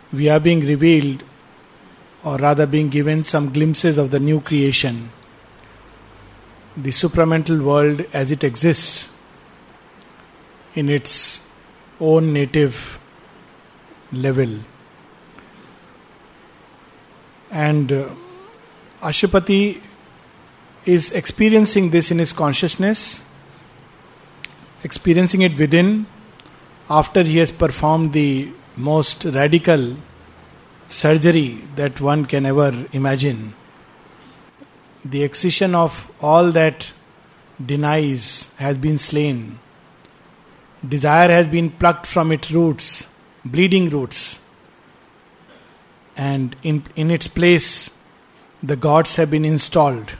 we are being revealed, or rather being given some glimpses of the new creation, the supramental world as it exists in its own native level. And Ashwapati is experiencing this in his consciousness, experiencing it within, after he has performed the most radical surgery that one can ever imagine. The excision of all that denies has been slain. Desire has been plucked from its roots, bleeding roots. And in its place, the gods have been installed.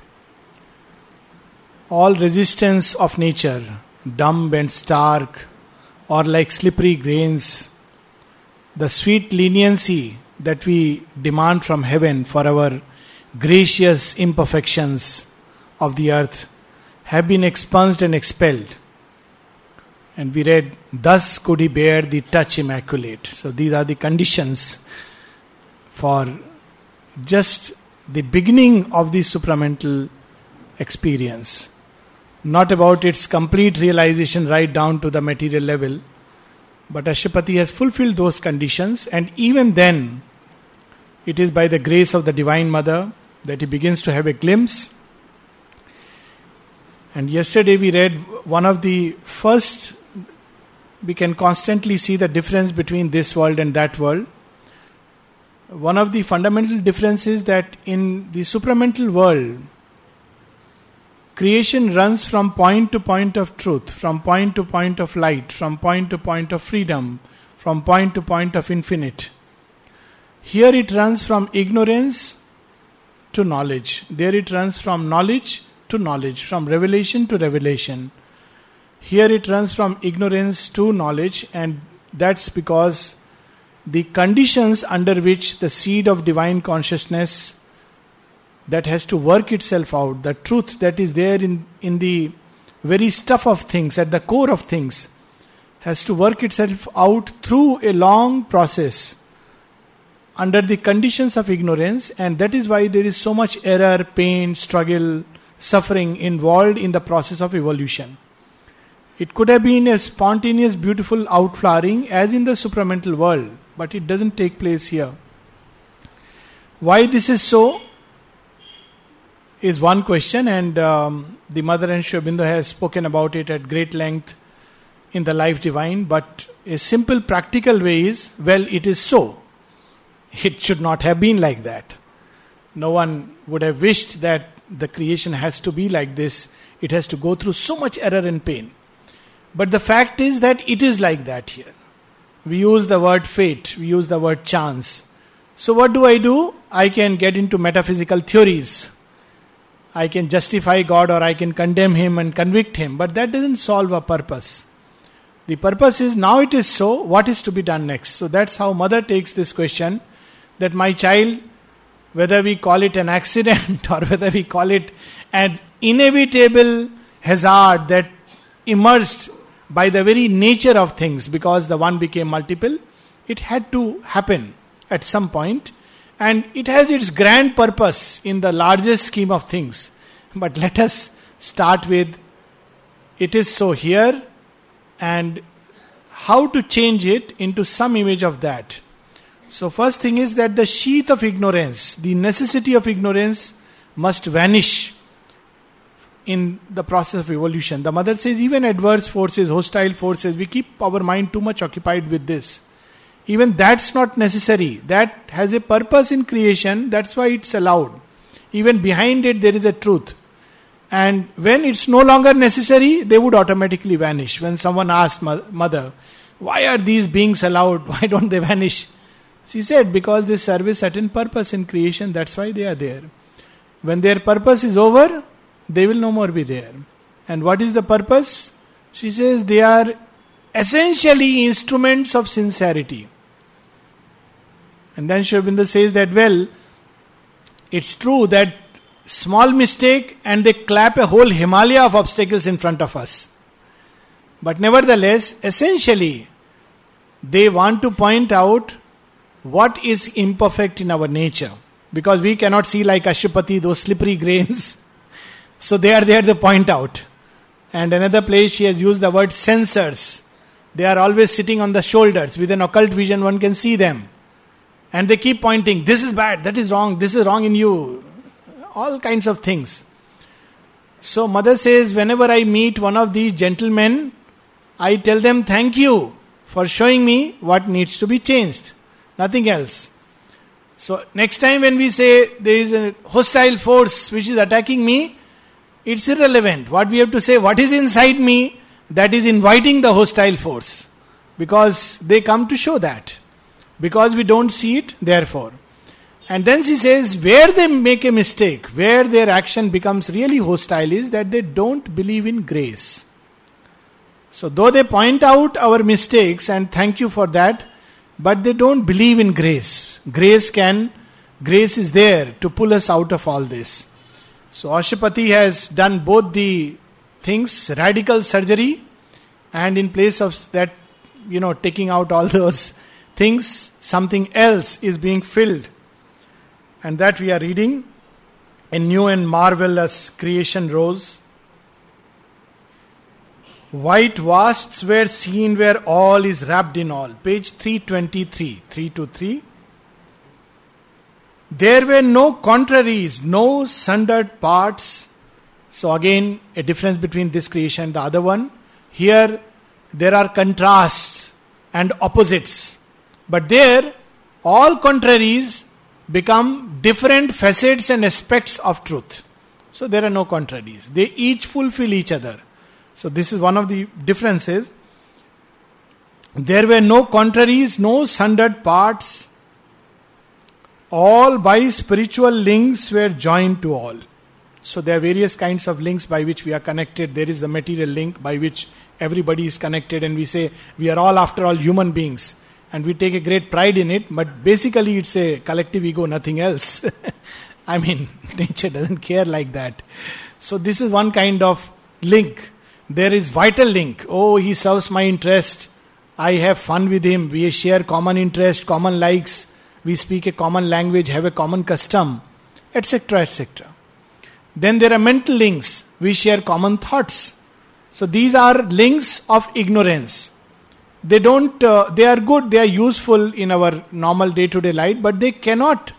All resistance of nature, dumb and stark, or like slippery grains, the sweet leniency that we demand from heaven for our gracious imperfections of the earth have been expunged and expelled. And we read, thus could he bear the touch immaculate. So these are the conditions for just the beginning of the supramental experience. Not about its complete realization right down to the material level, but Ashwapati has fulfilled those conditions, and even then, it is by the grace of the Divine Mother that he begins to have a glimpse. And yesterday we read one of the first, we can constantly see the difference between this world and that world. One of the fundamental differences that in the supramental world, creation runs from point to point of truth, from point to point of light, from point to point of freedom, from point to point of infinite. Here it runs from ignorance to knowledge. There it runs from knowledge to knowledge, from revelation to revelation. Here it runs from ignorance to knowledge, and that's because the conditions under which the seed of divine consciousness that has to work itself out, the truth that is there in the very stuff of things, at the core of things, has to work itself out through a long process under the conditions of ignorance, and that is why there is so much error, pain, struggle, suffering involved in the process of evolution. It could have been a spontaneous, beautiful outflowering as in the supramental world, but it doesn't take place here. Why this is so is one question, and the Mother and Sri Aurobindo has spoken about it at great length in the Life Divine, but a simple practical way is, well, it is so. It should not have been like that. No one would have wished that the creation has to be like this. It has to go through so much error and pain. But the fact is that it is like that here. We use the word fate, we use the word chance. So what do? I can get into metaphysical theories. I can justify God or I can condemn Him and convict Him, but that doesn't solve a purpose. The purpose is, now it is so, what is to be done next? So that's how Mother takes this question, that my child, whether we call it an accident or whether we call it an inevitable hazard that emerged by the very nature of things, because the one became multiple, it had to happen at some point, and it has its grand purpose in the largest scheme of things. But let us start with, it is so here, and how to change it into some image of that. So first thing is that the sheath of ignorance, the necessity of ignorance, must vanish in the process of evolution. The Mother says even adverse forces, hostile forces, we keep our mind too much occupied with this. Even that's not necessary. That has a purpose in creation, that's why it's allowed. Even behind it there is a truth. And when it's no longer necessary, they would automatically vanish. When someone asked Mother, why are these beings allowed? Why don't they vanish? She said, because they serve a certain purpose in creation, that's why they are there. When their purpose is over, they will no more be there. And what is the purpose? She says they are essentially instruments of sincerity. And then Sri Aurobindo says that, well, it's true that small mistake and they clap a whole Himalaya of obstacles in front of us. But nevertheless, essentially, they want to point out what is imperfect in our nature. Because we cannot see like Ashupati, those slippery grains. So they are there to point out. And another place she has used the word sensors. They are always sitting on the shoulders. With an occult vision one can see them. And they keep pointing, this is bad, that is wrong, this is wrong in you. All kinds of things. So mother says, whenever I meet one of these gentlemen, I tell them thank you for showing me what needs to be changed. Nothing else. So next time when we say there is a hostile force which is attacking me, it's irrelevant. What we have to say, what is inside me that is inviting the hostile force. Because they come to show that. Because we don't see it, therefore. And then she says, where they make a mistake, where their action becomes really hostile is that they don't believe in grace. So though they point out our mistakes and thank you for that, but they don't believe in grace. Grace is there to pull us out of all this. So Ashupati has done both the things, radical surgery, and in place of that, taking out all those things, something else is being filled. And that we are reading. A new and marvelous creation rose. White vasts were seen where all is wrapped in all. Page 323, 323. There were no contraries, no sundered parts. So again, a difference between this creation and the other one. Here, there are contrasts and opposites. But there, all contraries become different facets and aspects of truth. So there are no contraries. They each fulfill each other. So this is one of the differences. There were no contraries, no sundered parts. All by spiritual links were joined to all. So there are various kinds of links by which we are connected. There is the material link by which everybody is connected, and we say we are all after all human beings. And we take a great pride in it, but basically it's a collective ego, nothing else. I mean, nature doesn't care like that. So this is one kind of link. There is vital link. Oh, he serves my interest. I have fun with him. We share common interest, common likes. We speak a common language, have a common custom, etc., etc. Then there are mental links. We share common thoughts. So these are links of ignorance. They are good, they are useful in our normal day-to-day life, but they cannot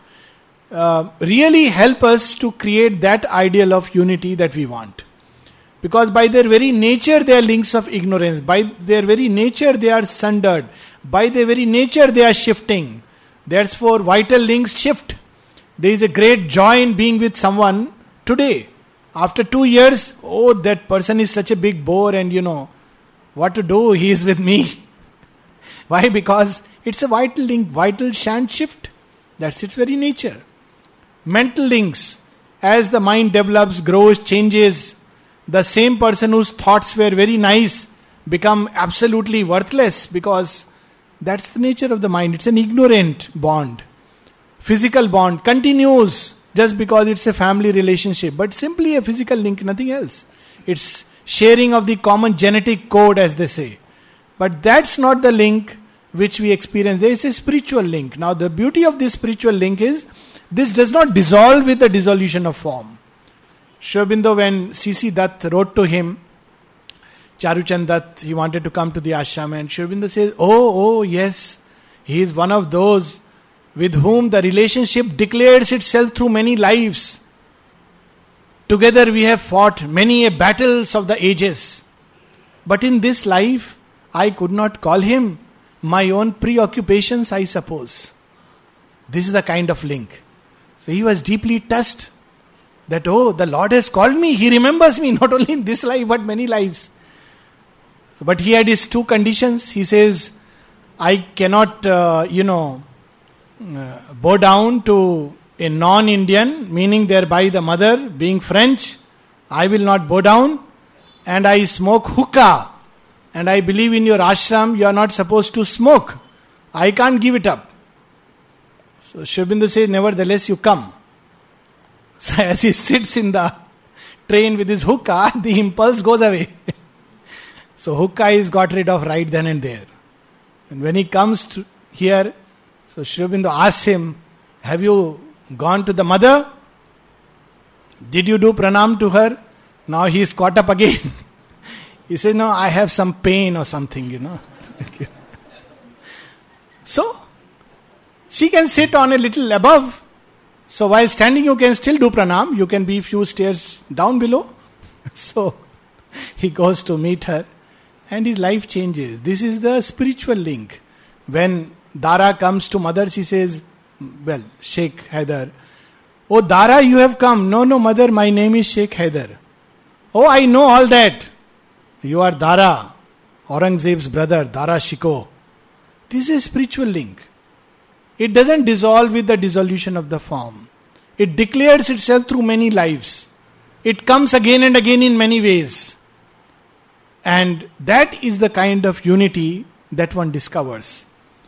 really help us to create that ideal of unity that we want. Because by their very nature they are links of ignorance. By their very nature they are sundered. By their very nature they are shifting. Therefore vital links shift. There is a great joy in being with someone today. After 2 years, oh, that person is such a big bore and what to do, he is with me. Why? Because it's a vital link. Vital shan't shift. That's its very nature. Mental links. As the mind develops, grows, changes, the same person whose thoughts were very nice become absolutely worthless, because that's the nature of the mind. It's an ignorant bond. Physical bond continues just because it's a family relationship, but simply a physical link, nothing else. It's sharing of the common genetic code, as they say. But that's not the link which we experience. There is a spiritual link. Now the beauty of this spiritual link is, this does not dissolve with the dissolution of form. Sri Aurobindo, when C.C. Dutt wrote to him, Charuchand Dutt, he wanted to come to the ashram, and Sri Aurobindo says, oh yes, he is one of those with whom the relationship declares itself through many lives. Together we have fought many battles of the ages. But in this life, I could not call him. My own preoccupations, I suppose. This is the kind of link. So he was deeply touched that, oh, the Lord has called me. He remembers me, not only in this life, but many lives. So, but he had his two conditions. He says, I cannot, bow down to a non-Indian, meaning thereby the mother being French. I will not bow down. And I smoke hookah. And I believe in your ashram, you are not supposed to smoke. I can't give it up. So Sri Aurobindo says, nevertheless you come. So as he sits in the train with his hookah, the impulse goes away. So hookah is got rid of right then and there. And when he comes to here, So Sri Aurobindo asks him, have you gone to the mother? Did you do pranam to her? Now he is caught up again. He says, no, I have some pain or something, So, she can sit on a little above. So while standing you can still do pranam. You can be few stairs down below. So, he goes to meet her and his life changes. This is the spiritual link. When Dara comes to mother, she says, well, Sheikh Haider. Oh, Dara, you have come. No, mother, my name is Sheikh Haider. Oh, I know all that. You are Dara, Aurangzeb's brother, Dara Shikoh. This is a spiritual link. It doesn't dissolve with the dissolution of the form. It declares itself through many lives. It comes again and again in many ways. And that is the kind of unity that one discovers.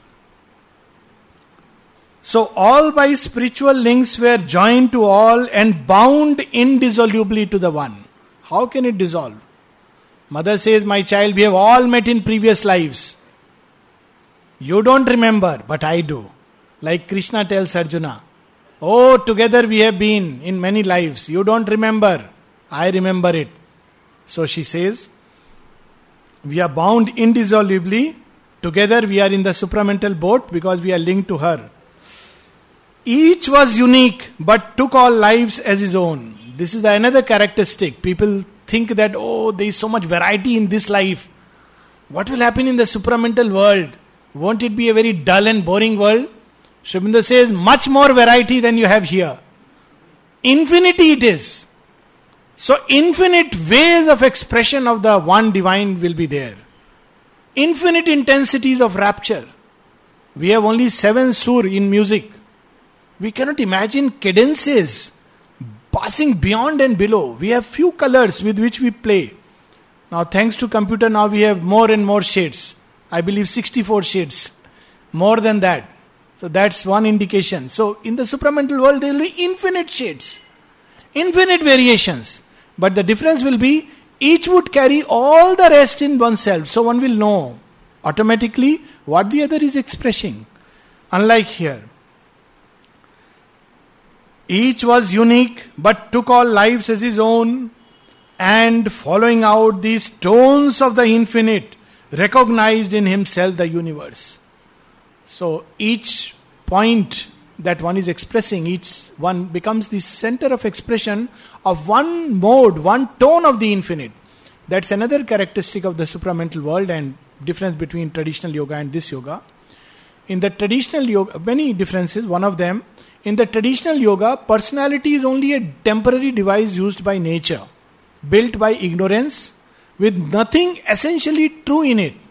So all by spiritual links were joined to all and bound indissolubly to the one. How can it dissolve? Mother says, my child, we have all met in previous lives. You don't remember, but I do. Like Krishna tells Arjuna, oh, together we have been in many lives. You don't remember. I remember it. So she says, we are bound indissolubly. Together we are in the supramental boat because we are linked to her. Each was unique but took all lives as his own. This is another characteristic. People think that, oh, there is so much variety in this life. What will happen in the supramental world? Won't it be a very dull and boring world? Sri Aurobindo says, much more variety than you have here. Infinity it is. So infinite ways of expression of the one divine will be there. Infinite intensities of rapture. We have only 7 sur in music. We cannot imagine cadences passing beyond and below. We have few colors with which we play. Now thanks to computer, now we have more and more shades. I believe 64 shades. More than that. So that's one indication. So in the supramental world there will be infinite shades. Infinite variations. But the difference will be each would carry all the rest in oneself. So one will know automatically what the other is expressing. Unlike here. Each was unique but took all lives as his own, and following out these tones of the infinite, recognized in himself the universe. So each point that one is expressing, each one becomes the center of expression of one mode, one tone of the infinite. That's another characteristic of the supramental world and difference between traditional yoga and this yoga. In the traditional yoga, many differences. One of them, in the traditional yoga, personality is only a temporary device used by nature, built by ignorance, with nothing essentially true in it.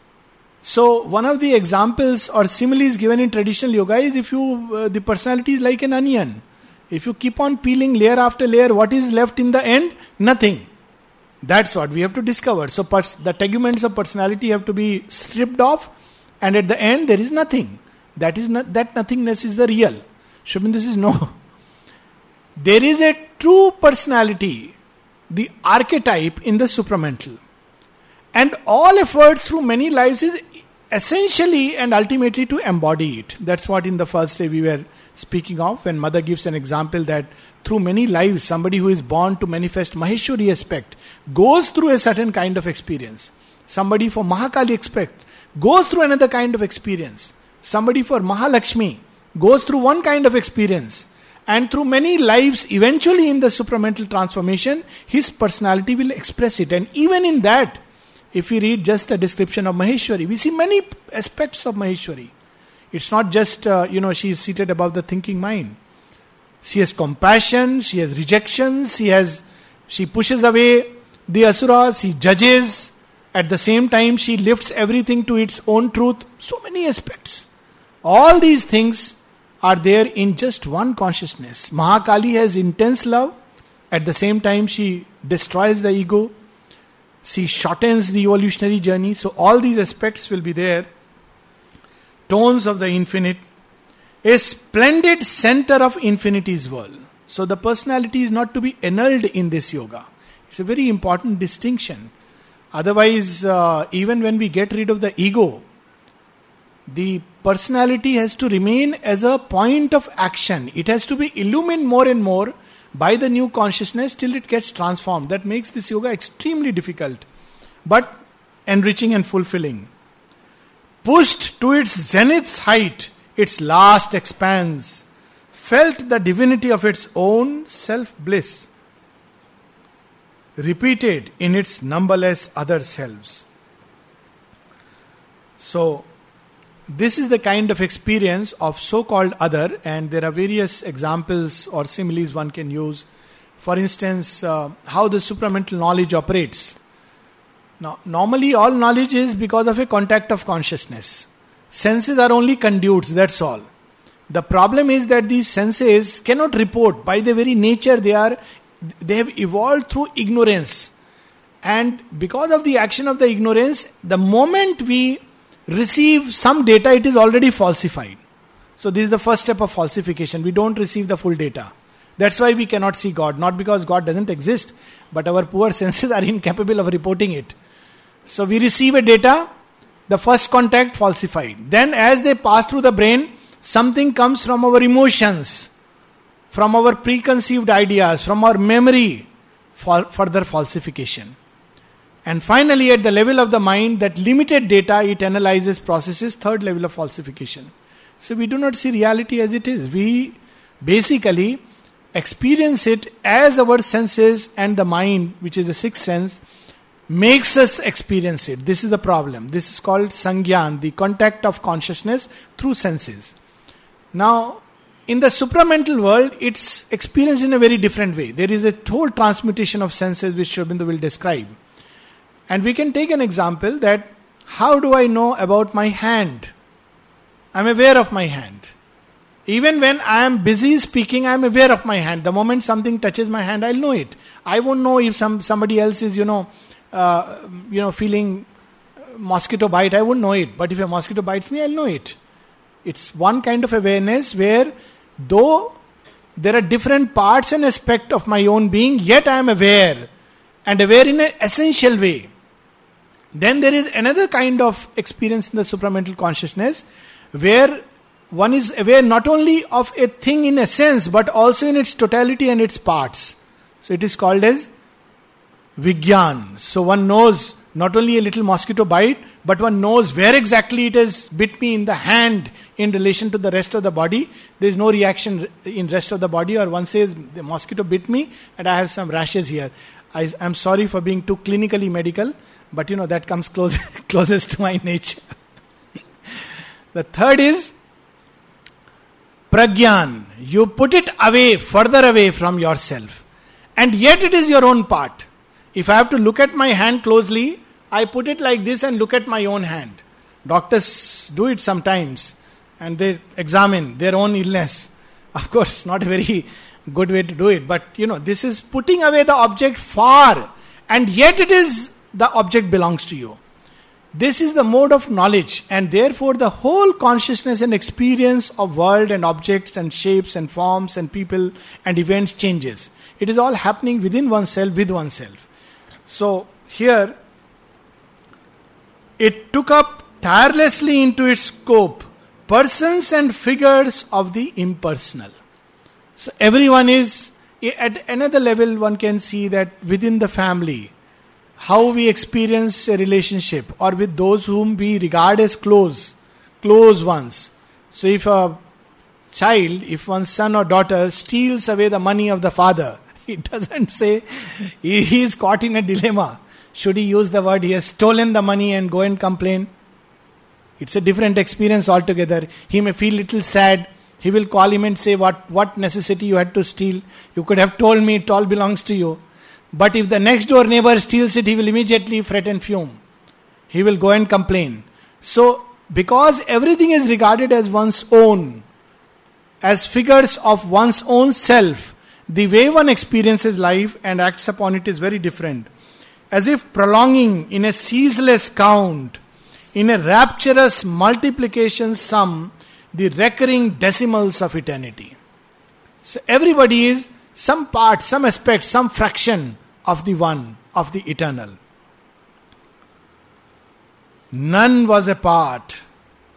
So one of the examples or similes given in traditional yoga is if you, the personality is like an onion. If you keep on peeling layer after layer, what is left in the end? Nothing. That's what we have to discover. So the teguments of personality have to be stripped off, and at the end there is nothing. That nothingness is the real. Sri Aurobindo says no. There is a true personality, the archetype in the supramental. And all efforts through many lives is essentially and ultimately to embody it. That's what in the first day we were speaking of, when Mother gives an example that through many lives, somebody who is born to manifest Maheshwari aspect goes through a certain kind of experience. Somebody for Mahakali aspect goes through another kind of experience. Somebody for Mahalakshmi goes through one kind of experience. And through many lives, eventually in the supramental transformation, his personality will express it. And even in that, if we read just the description of Maheshwari, we see many aspects of Maheshwari. It's not just, she is seated above the thinking mind. She has compassion, she has rejection, she pushes away the asuras, she judges. At the same time, she lifts everything to its own truth. So many aspects. All these things are there in just one consciousness. Mahakali has intense love. At the same time, she destroys the ego. She shortens the evolutionary journey. So all these aspects will be there. Tones of the infinite. A splendid center of infinity's world. So the personality is not to be annulled in this yoga. It's a very important distinction. Otherwise, even when we get rid of the ego, The personality has to remain as a point of action. It has to be illumined more and more by the new consciousness till it gets transformed. That makes this yoga extremely difficult, but enriching and fulfilling. Pushed to its zenith's height, its last expanse, felt the divinity of its own self-bliss, repeated in its numberless other selves. So, this is the kind of experience of so-called other, and there are various examples or similes one can use. For instance, how the supramental knowledge operates. Now, normally all knowledge is because of a contact of consciousness. Senses are only conduits, that's all. The problem is that these senses cannot report. By their very nature, they have evolved through ignorance. And because of the action of the ignorance, the moment we receive some data, it is already falsified. So this is the first step of falsification. We don't receive the full data. That's why we cannot see God. Not because God doesn't exist, but our poor senses are incapable of reporting it. So we receive a data, the first contact falsified. Then as they pass through the brain, something comes from our emotions, from our preconceived ideas, from our memory, further falsification. And finally, at the level of the mind, that limited data, it analyzes, processes, third level of falsification. So we do not see reality as it is. We basically experience it as our senses and the mind, which is the sixth sense, makes us experience it. This is the problem. This is called Sangyan, the contact of consciousness through senses. Now, in the supramental world, it's experienced in a very different way. There is a whole transmutation of senses which Sri Aurobindo will describe. And we can take an example that how do I know about my hand? I'm aware of my hand. Even when I am busy speaking, I am aware of my hand. The moment something touches my hand, I'll know it. I won't know if somebody else is, feeling mosquito bite. I won't know it. But if a mosquito bites me, I'll know it. It's one kind of awareness where, though there are different parts and aspects of my own being, yet I am aware, and aware in an essential way. Then there is another kind of experience in the supramental consciousness where one is aware not only of a thing in a sense, but also in its totality and its parts. So it is called as Vigyan. So one knows not only a little mosquito bite, but one knows where exactly it has bit me in the hand in relation to the rest of the body. There is no reaction in rest of the body, or one says the mosquito bit me and I have some rashes here. I am sorry for being too clinically medical, but that comes closest to my nature. The third is Pragyan. You put it away, further away from yourself. And yet it is your own part. If I have to look at my hand closely, I put it like this and look at my own hand. Doctors do it sometimes and they examine their own illness. Of course, not a very good way to do it, but this is putting away the object far, and yet it is the object belongs to you. This is the mode of knowledge, and therefore the whole consciousness and experience of world and objects and shapes and forms and people and events changes. It is all happening within oneself, with oneself. So here it took up tirelessly into its scope persons and figures of the impersonal. So everyone is, at another level one can see that within the family, how we experience a relationship or with those whom we regard as close ones. So if a child, if one's son or daughter steals away the money of the father, it doesn't say he is caught in a dilemma. Should he use the word he has stolen the money and go and complain? It's a different experience altogether. He may feel little sad. He will call him and say, what necessity you had to steal? You could have told me it all belongs to you. But if the next door neighbor steals it, he will immediately fret and fume. He will go and complain. So, because everything is regarded as one's own, as figures of one's own self, the way one experiences life and acts upon it is very different. As if prolonging in a ceaseless count, in a rapturous multiplication sum, the recurring decimals of eternity. So everybody is some part, some aspect, some fraction of the one, of the eternal. None was a part,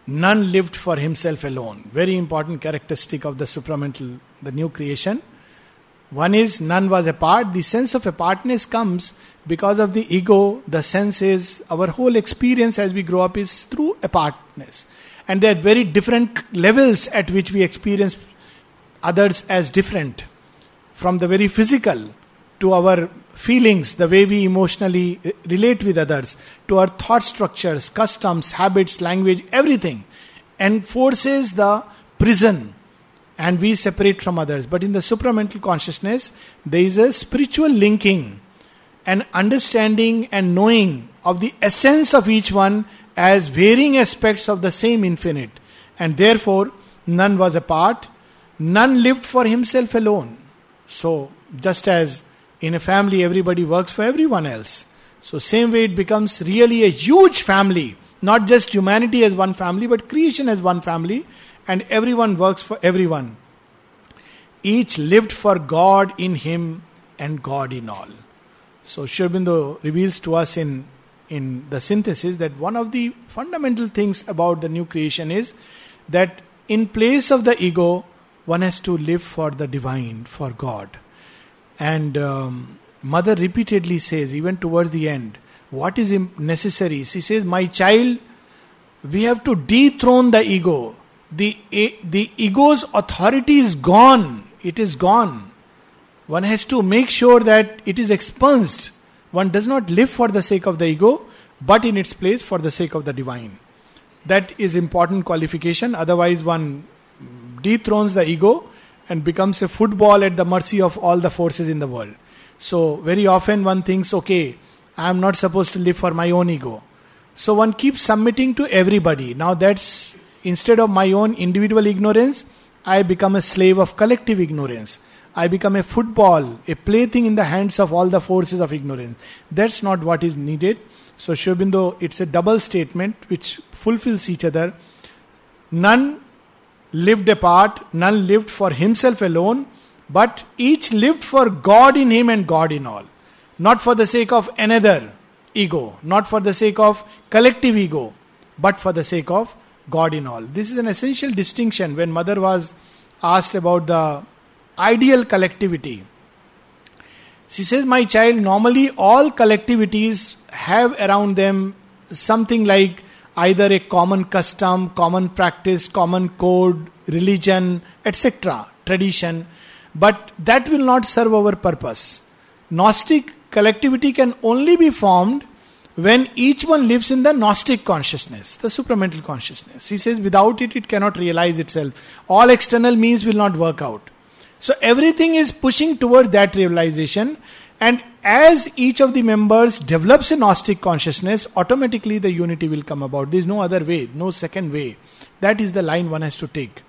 None lived for himself alone. Very important characteristic of the supramental, the new creation. One is none was apart. The sense of apartness comes because of the ego. The sense is our whole experience as we grow up is through apartness. And there are very different levels at which we experience others as different. From the very physical to our feelings, the way we emotionally relate with others, to our thought structures, customs, habits, language, everything enforces the prison and we separate from others. But in the supramental consciousness, there is a spiritual linking, an understanding and knowing of the essence of each one as varying aspects of the same infinite. And therefore, none was apart, none lived for himself alone. So, just as in a family, everybody works for everyone else. So same way it becomes really a huge family. Not just humanity as one family, but creation as one family. And everyone works for everyone. Each lived for God in him and God in all. So Sri Aurobindo reveals to us in the synthesis that one of the fundamental things about the new creation is that in place of the ego, one has to live for the divine, for God. And mother repeatedly says, even towards the end, what is necessary? She says, my child, we have to dethrone the ego. The ego's authority is gone. It is gone. One has to make sure that it is expunged. One does not live for the sake of the ego, but in its place for the sake of the divine. That is important qualification. Otherwise one dethrones the ego and becomes a football at the mercy of all the forces in the world. So very often one thinks, okay, I am not supposed to live for my own ego. So one keeps submitting to everybody. Now that's, instead of my own individual ignorance, I become a slave of collective ignorance. I become a football, a plaything in the hands of all the forces of ignorance. That's not what is needed. So Sri Aurobindo, it's a double statement which fulfills each other. None lived apart, none lived for himself alone, but each lived for God in him and God in all. Not for the sake of another ego, not for the sake of collective ego, but for the sake of God in all. This is an essential distinction. When mother was asked about the ideal collectivity, she says, my child, normally all collectivities have around them something like either a common custom, common practice, common code, religion, etc., tradition. But that will not serve our purpose. Gnostic collectivity can only be formed when each one lives in the Gnostic consciousness, the supramental consciousness. He says without it, it cannot realize itself. All external means will not work out. So everything is pushing toward that realization. And as each of the members develops a Gnostic consciousness, automatically the unity will come about. There is no other way, no second way. That is the line one has to take.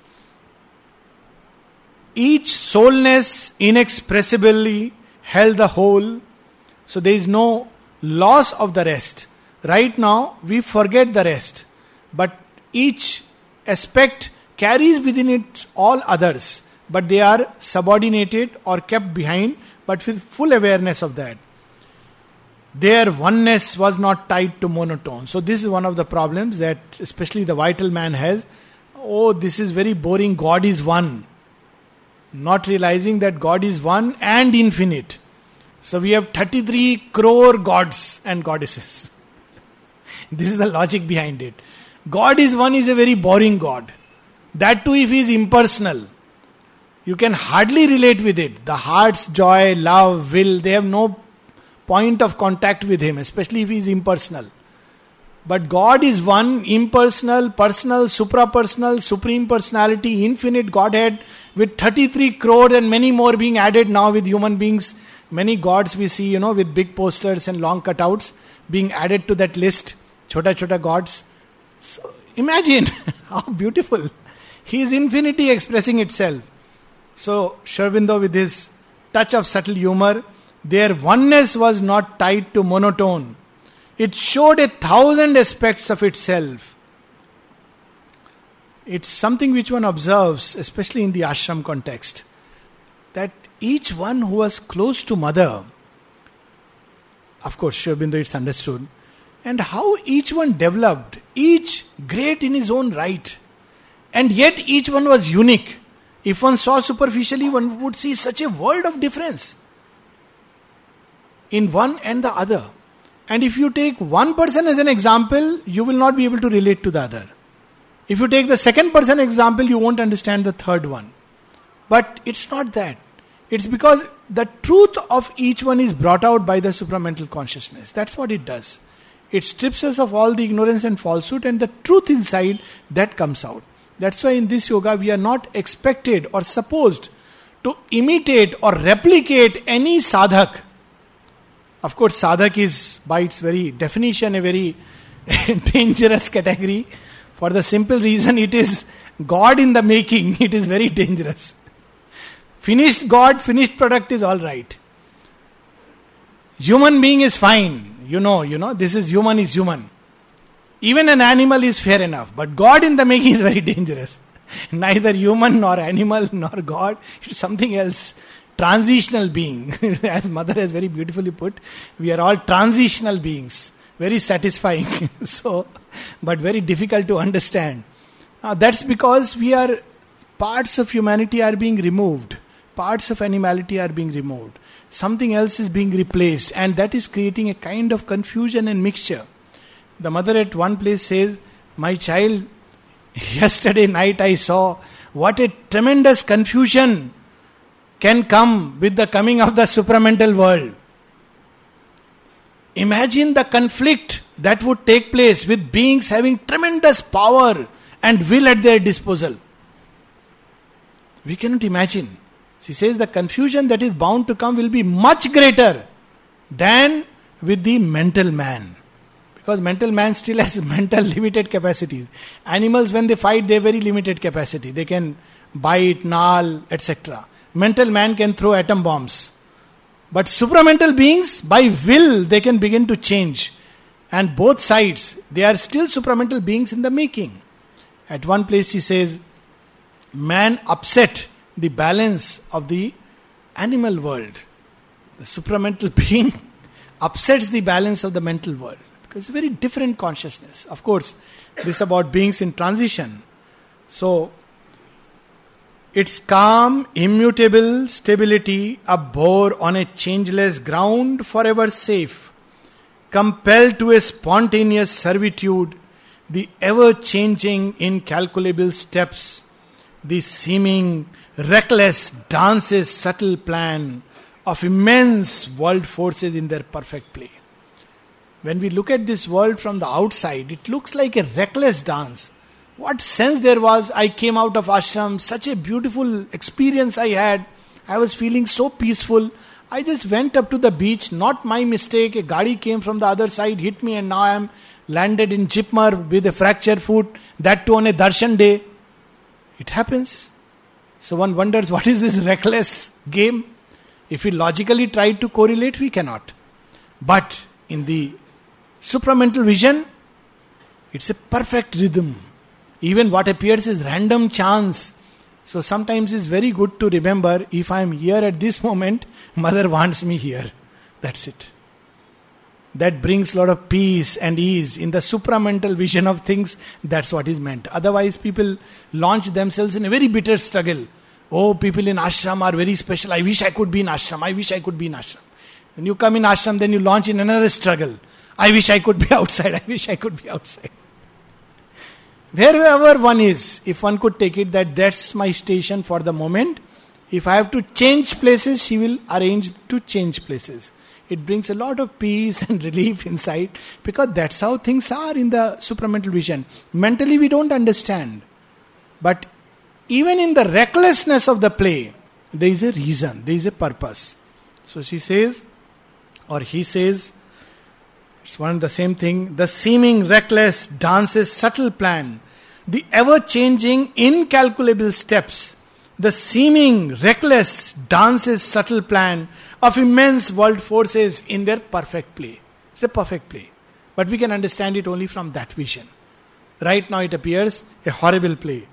Each soulness inexpressibly held the whole. So there is no loss of the rest. Right now, we forget the rest. But each aspect carries within it all others. But they are subordinated or kept behind, but with full awareness of that. Their oneness was not tied to monotone. So this is one of the problems that especially the vital man has. Oh, this is very boring. God is one. Not realizing that God is one and infinite. So we have 33 crore gods and goddesses. This is the logic behind it. God is one is a very boring God. That too if he is impersonal. You can hardly relate with it. The heart's joy, love, will, they have no point of contact with him, especially if he is impersonal. But God is one, impersonal, personal, suprapersonal, supreme personality, infinite Godhead, with 33 crore and many more being added now with human beings. Many gods we see, with big posters and long cutouts being added to that list. Chota chota gods. So imagine how beautiful. He is infinity expressing itself. So Sri Aurobindo, with his touch of subtle humor, their oneness was not tied to monotone. It showed 1,000 aspects of itself. It's something which one observes, especially in the ashram context, that each one who was close to mother, of course, Sri Aurobindo it's understood, and how each one developed, each great in his own right, and yet each one was unique. If one saw superficially, one would see such a world of difference in one and the other. And if you take one person as an example, you will not be able to relate to the other. If you take the second person example, you won't understand the third one. But it's not that. It's because the truth of each one is brought out by the supramental consciousness. That's what it does. It strips us of all the ignorance and falsehood, and the truth inside that comes out. That's why in this yoga we are not expected or supposed to imitate or replicate any sadhak. Of course, sadhak is by its very definition a very dangerous category. For the simple reason it is God in the making. It is very dangerous. Finished God, finished product is all right. Human being is fine. You know, this is human. Even an animal is fair enough. But God in the making is very dangerous. Neither human nor animal nor God. It's something else. Transitional being. As Mother has very beautifully put, we are all transitional beings. Very satisfying. But very difficult to understand. That's because parts of humanity are being removed. Parts of animality are being removed. Something else is being replaced, and that is creating a kind of confusion and mixture. The mother at one place says, "My child, yesterday night I saw what a tremendous confusion can come with the coming of the supramental world. Imagine the conflict that would take place with beings having tremendous power and will at their disposal." We cannot imagine. She says the confusion that is bound to come will be much greater than with the mental man. Because mental man still has mental limited capacities. Animals, when they fight, they have very limited capacity. They can bite, gnaw, etc. Mental man can throw atom bombs. But supramental beings, by will, they can begin to change. And both sides, they are still supramental beings in the making. At one place she says, man upset the balance of the animal world. The supramental being upsets the balance of the mental world. Because it's a very different consciousness. Of course, this is about beings in transition. So, its calm, immutable stability upbore on a changeless ground forever safe, compelled to a spontaneous servitude, the ever-changing incalculable steps, the seeming reckless dances subtle plan of immense world forces in their perfect play. When we look at this world from the outside, it looks like a reckless dance. What sense there was, I came out of ashram, such a beautiful experience I had. I was feeling so peaceful. I just went up to the beach, not my mistake. A gadi came from the other side, hit me, and now I am landed in Jipmar with a fractured foot, that too on a darshan day. It happens. So one wonders, what is this reckless game? If we logically try to correlate, we cannot. But in the supramental vision, it's a perfect rhythm. Even what appears is random chance. So sometimes it's very good to remember, if I am here at this moment, Mother wants me here. That's it. That brings a lot of peace and ease. In the supramental vision of things, that's what is meant. Otherwise, people launch themselves in a very bitter struggle. Oh, people in ashram are very special. I wish I could be in ashram. I wish I could be in ashram. When you come in ashram, then you launch in another struggle. I wish I could be outside. I wish I could be outside. Wherever one is, if one could take it that that's my station for the moment. If I have to change places, she will arrange to change places. It brings a lot of peace and relief inside, because that's how things are in the supramental vision. Mentally we don't understand. But even in the recklessness of the play, there is a reason, there is a purpose. So she says, or he says, it's one and the same thing. The seeming reckless dances subtle plan, the ever-changing incalculable steps, the seeming reckless dances subtle plan of immense world forces in their perfect play. It's a perfect play. But we can understand it only from that vision. Right now it appears a horrible play.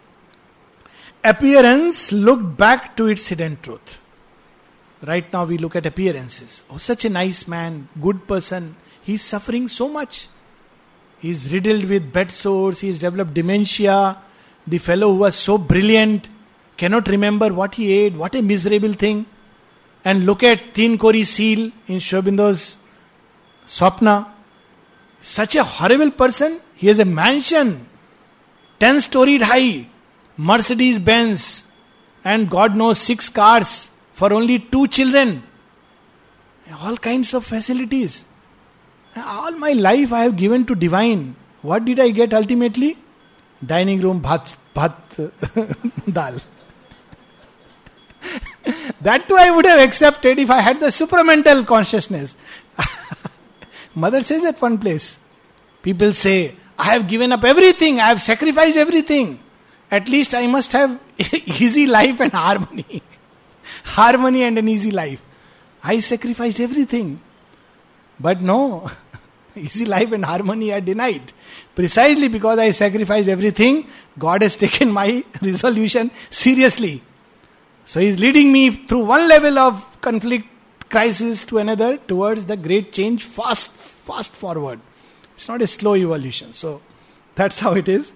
Appearance looked back to its hidden truth. Right now we look at appearances. Oh, such a nice man, good person. He is suffering so much. He is riddled with bed sores, he has developed dementia. The fellow who was so brilliant cannot remember what he ate, what a miserable thing. And look at Teen Kori Seal in Sri Aurobindo's Swapna. Such a horrible person. He has a mansion, 10-storied high, Mercedes Benz, and God knows 6 cars for only 2 children. All kinds of facilities. All my life I have given to divine. What did I get ultimately? Dining room, bhat, dal. That too I would have accepted if I had the supramental consciousness. Mother says at one place, people say, I have given up everything, I have sacrificed everything. At least I must have easy life and harmony. Harmony and an easy life. I sacrificed everything. But no, easy life and harmony are denied. Precisely because I sacrificed everything, God has taken my resolution seriously. So He is leading me through one level of conflict, crisis to another towards the great change, fast forward. It's not a slow evolution. So that's how it is.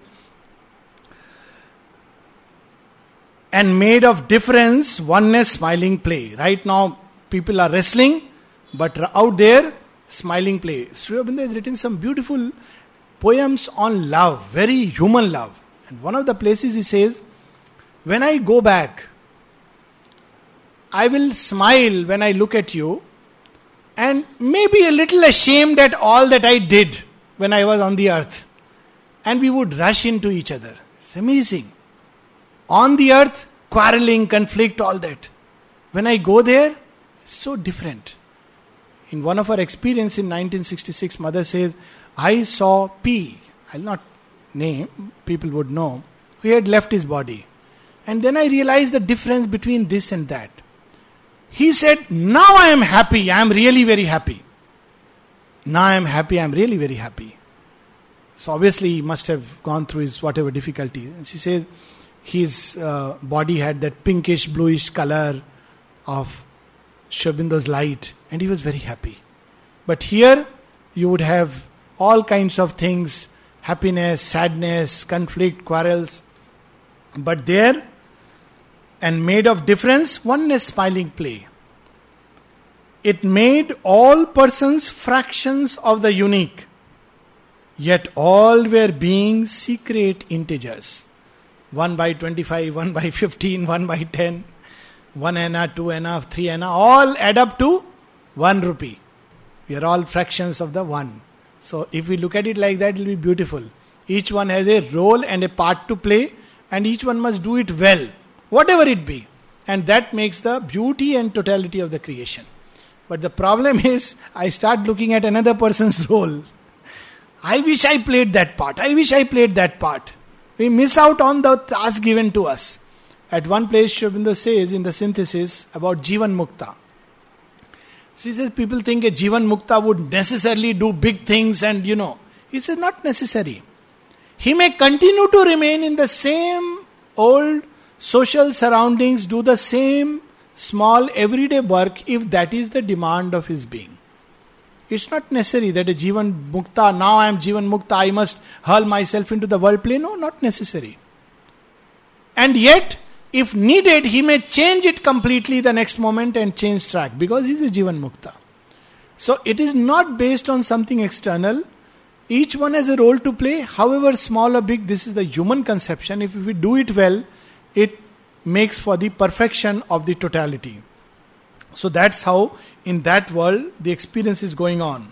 And made of difference, oneness, smiling play. Right now, people are wrestling, but out there, smiling play. Sri Aurobindo has written some beautiful poems on love, very human love. And one of the places he says, when I go back, I will smile when I look at you and maybe a little ashamed at all that I did when I was on the earth. And we would rush into each other. It's amazing. On the earth, quarreling, conflict, all that. When I go there, it's so different. In one of our experience in 1966, Mother says, I saw P. I'll not name, people would know. He had left his body. And then I realized the difference between this and that. He said, now I am happy, I am really very happy. Now I am happy, I am really very happy. So obviously he must have gone through his whatever difficulty. And she says, his body had that pinkish bluish color of Sri Aurobindo's light, and he was very happy. But here you would have all kinds of things, happiness, sadness, conflict, quarrels. But there, and made of difference, oneness, smiling play. It made all persons fractions of the unique, yet all were being secret integers. 1 by 25, 1 by 15, 1 by 10, 1 anna, 2 anna, 3 anna, all add up to 1 rupee. We are all fractions of the one. So if we look at it like that, it will be beautiful. Each one has a role and a part to play, and each one must do it well, whatever it be. And that makes the beauty and totality of the creation. But the problem is, I start looking at another person's role. I wish I played that part. I wish I played that part. We miss out on the task given to us. At one place, Sri Aurobindo says in the synthesis about Jivan Mukta. So he says, people think a Jivan Mukta would necessarily do big things and He says, not necessary. He may continue to remain in the same old social surroundings, do the same small everyday work if that is the demand of his being. It's not necessary that a Jivan Mukta, now I am Jivan Mukta, I must hurl myself into the world play. No, not necessary. And yet, if needed, he may change it completely the next moment and change track because he is a Jivan Mukta. So it is not based on something external. Each one has a role to play, however small or big. This is the human conception. If we do it well, it makes for the perfection of the totality. So that's how in that world the experience is going on.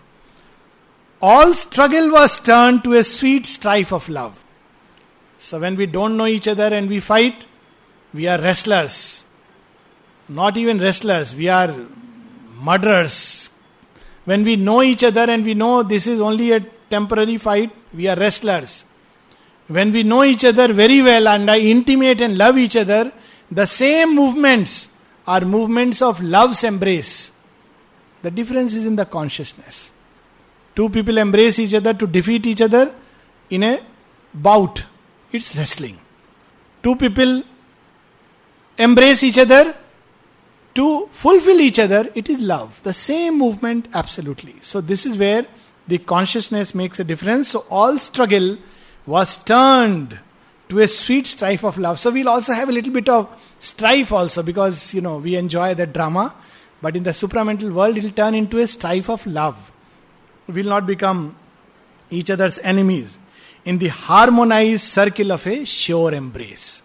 All struggle was turned to a sweet strife of love. So when we don't know each other and we fight, we are wrestlers. Not even wrestlers, we are murderers. When we know each other and we know this is only a temporary fight, we are wrestlers. When we know each other very well and are intimate and love each other, the same movements are movements of love's embrace. The difference is in the consciousness. Two people embrace each other to defeat each other in a bout. It's wrestling. Two people embrace each other to fulfill each other, it is love. The same movement, absolutely. So this is where the consciousness makes a difference. So all struggle was turned to a sweet strife of love. So we'll also have a little bit of strife also, because we enjoy the drama. But in the supramental world, it will turn into a strife of love. We will not become each other's enemies in the harmonized circle of a sure embrace.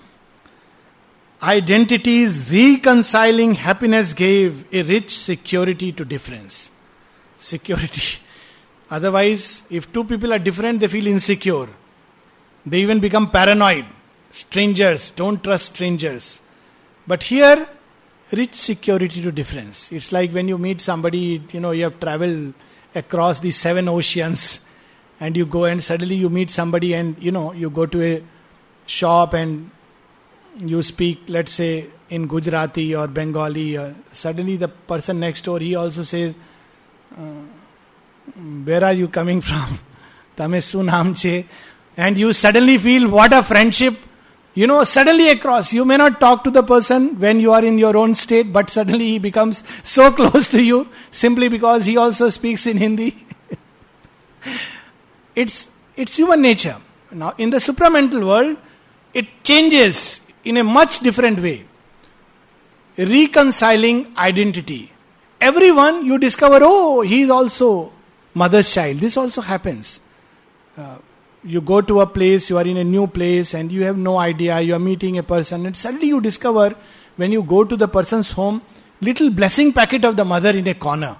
Identity's reconciling happiness gave a rich security to difference. Security. Otherwise, if two people are different, they feel insecure. They even become paranoid. Strangers, don't trust strangers. But here, rich security to difference. It's like when you meet somebody, you have traveled across the 7 oceans, and you go and suddenly you meet somebody, and you go to a shop and you speak, let's say, in Gujarati or Bengali, or suddenly the person next door, he also says, where are you coming from? Tame su naam che? And you suddenly feel what a friendship, suddenly across. You may not talk to the person when you are in your own state, but suddenly he becomes so close to you simply because he also speaks in Hindi. It's human nature. Now, in the supramental world, it changes in a much different way. Reconciling identity. Everyone you discover, he is also mother's child. This also happens. You go to a place, you are in a new place, and you have no idea, you are meeting a person, and suddenly you discover, when you go to the person's home, little blessing packet of the mother in a corner.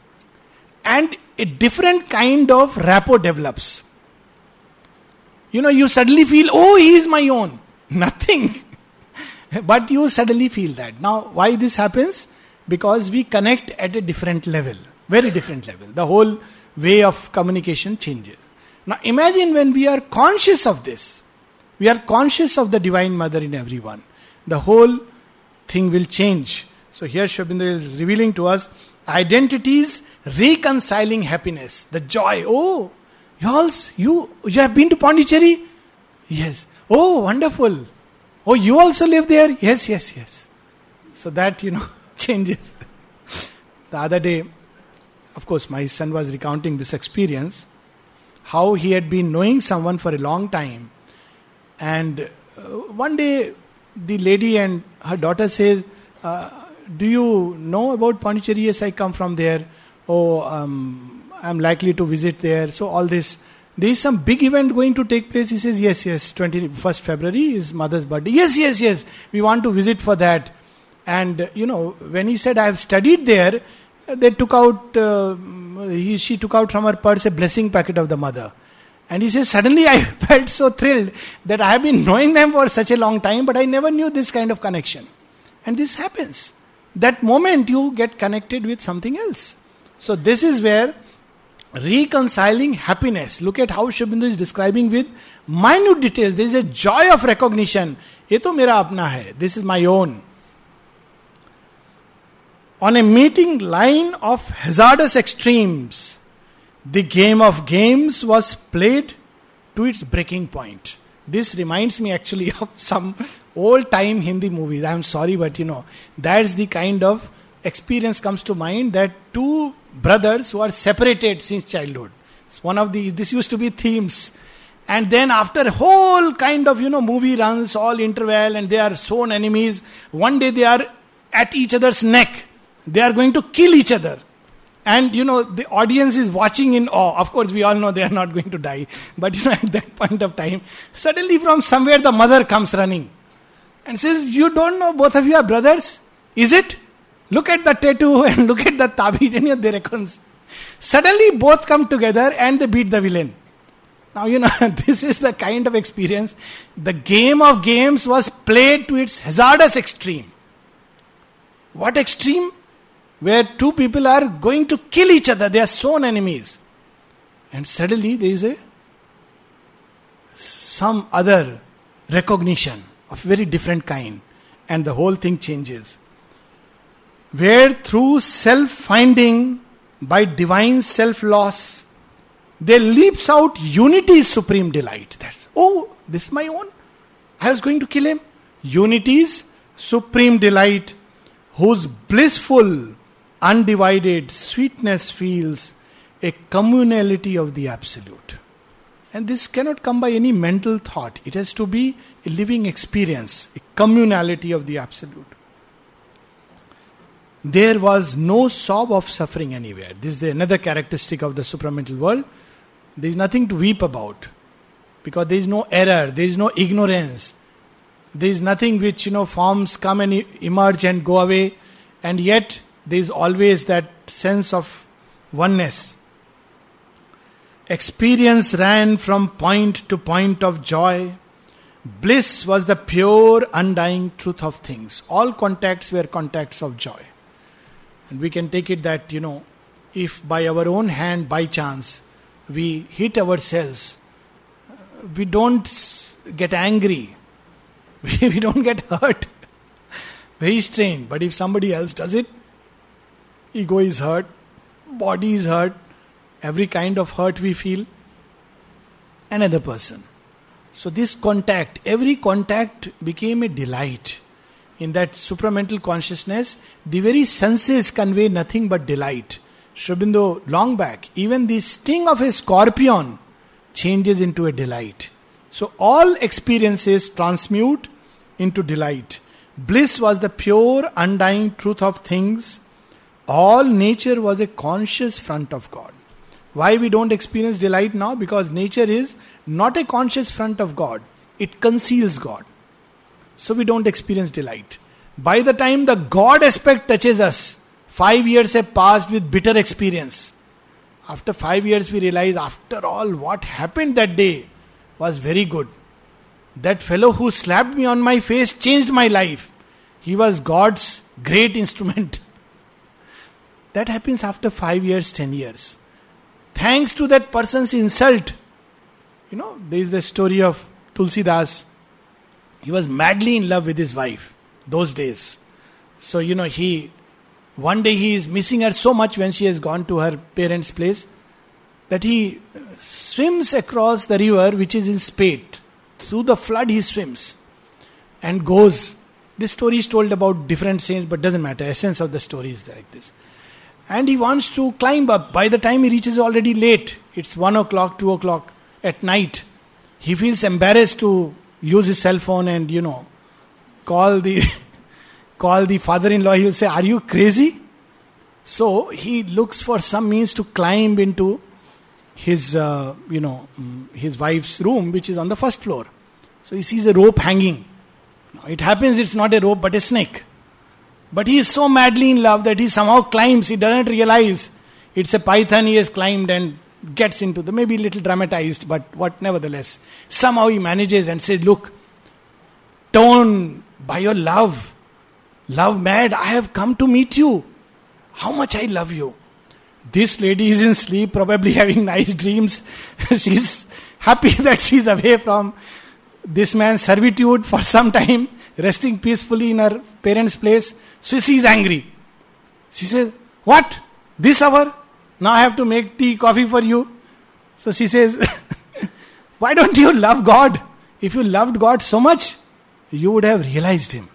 And a different kind of rapport develops. You suddenly feel, he is my own. Nothing. But you suddenly feel that. Now, why this happens? Because we connect at a different level. Very different level. The whole way of communication changes. Now, imagine when we are conscious of this. We are conscious of the Divine Mother in everyone. The whole thing will change. So here Sri Aurobindo is revealing to us identities reconciling happiness. The joy. Oh, you have been to Pondicherry? Yes. Oh, wonderful. Oh, you also live there? Yes. So that, changes. The other day, of course, my son was recounting this experience, how he had been knowing someone for a long time. And one day, the lady and her daughter says, do you know about Pondicherry? Yes, I come from there. Oh, I'm likely to visit there. So all this. There is some big event going to take place. He says, yes, 21st February is mother's birthday. Yes, we want to visit for that. And, when he said, I have studied there, they took out, she took out from her purse a blessing packet of the mother. And he says, suddenly I felt so thrilled that I have been knowing them for such a long time, but I never knew this kind of connection. And this happens. That moment you get connected with something else. So this is where reconciling happiness. Look at how Sri Aurobindo is describing with minute details. There is a joy of recognition. Ye to mera apna hai. This is my own. On a meeting line of hazardous extremes, the game of games was played to its breaking point. This reminds me actually of some old time Hindi movies. I am sorry, but that's the kind of experience comes to mind, that two brothers who are separated since childhood. This used to be themes. And then after a whole kind of, movie runs, all interval, and they are sworn enemies. One day they are at each other's neck. They are going to kill each other. And, the audience is watching in awe. Of course, we all know they are not going to die. But, at that point of time, suddenly from somewhere the mother comes running and says, you don't know both of you are brothers? Is it? Look at the tattoo and look at the tabit, and they reconcile. Suddenly both come together and they beat the villain. Now, this is the kind of experience. The game of games was played to its hazardous extreme. What extreme? Where two people are going to kill each other. They are sworn enemies. And suddenly there is some other recognition of very different kind. And the whole thing changes. Where through self-finding, by divine self-loss, there leaps out unity's supreme delight. That's, this is my own. I was going to kill him. Unity's supreme delight, whose blissful, undivided sweetness feels a communality of the absolute. And this cannot come by any mental thought. It has to be a living experience, a communality of the absolute. There was no sob of suffering anywhere. This is another characteristic of the supramental world. There is nothing to weep about. Because there is no error, there is no ignorance. There is nothing which, forms come and emerge and go away. And yet, there is always that sense of oneness. Experience ran from point to point of joy. Bliss was the pure, undying truth of things. All contacts were contacts of joy. And we can take it that, if by our own hand, by chance, we hit ourselves, we don't get angry. We don't get hurt. Very strange. But if somebody else does it, ego is hurt, body is hurt, every kind of hurt we feel, another person. So this contact, every contact became a delight. In that supramental consciousness, the very senses convey nothing but delight. Sri Aurobindo, long back, even the sting of a scorpion changes into a delight. So all experiences transmute into delight. Bliss was the pure, undying truth of things. All nature was a conscious front of God. Why we don't experience delight now? Because nature is not a conscious front of God. It conceals God. So we don't experience delight. By the time the God aspect touches us, 5 years have passed with bitter experience. After 5 years we realize, after all, what happened that day was very good. That fellow who slapped me on my face changed my life. He was God's great instrument. That happens after 5 years, 10 years. Thanks to that person's insult. There is the story of Tulsidas. He was madly in love with his wife those days. So, one day he is missing her so much when she has gone to her parents' place that he swims across the river which is in Spate. Through the flood he swims and goes. This story is told about different saints, but doesn't matter. Essence of the story is like this. And he wants to climb up. By the time he reaches already late. It's 1 o'clock, 2 o'clock at night. He feels embarrassed to use his cell phone and, call the father-in-law. He'll say, "Are you crazy?" So he looks for some means to climb into his, his wife's room, which is on the first floor. So he sees a rope hanging. It happens it's not a rope but a snake. But he is so madly in love that he somehow climbs. He doesn't realize it's a python he has climbed and gets into the, maybe a little dramatized, but what nevertheless. Somehow he manages and says, "Look, torn by your love mad, I have come to meet you. How much I love you." This lady is in sleep, probably having nice dreams. She's happy that she's away from this man's servitude for some time, resting peacefully in her parents' place. So she's angry. She says, "What? This hour? Now I have to make tea, coffee for you." So she says, "Why don't you love God? If you loved God so much, you would have realized Him."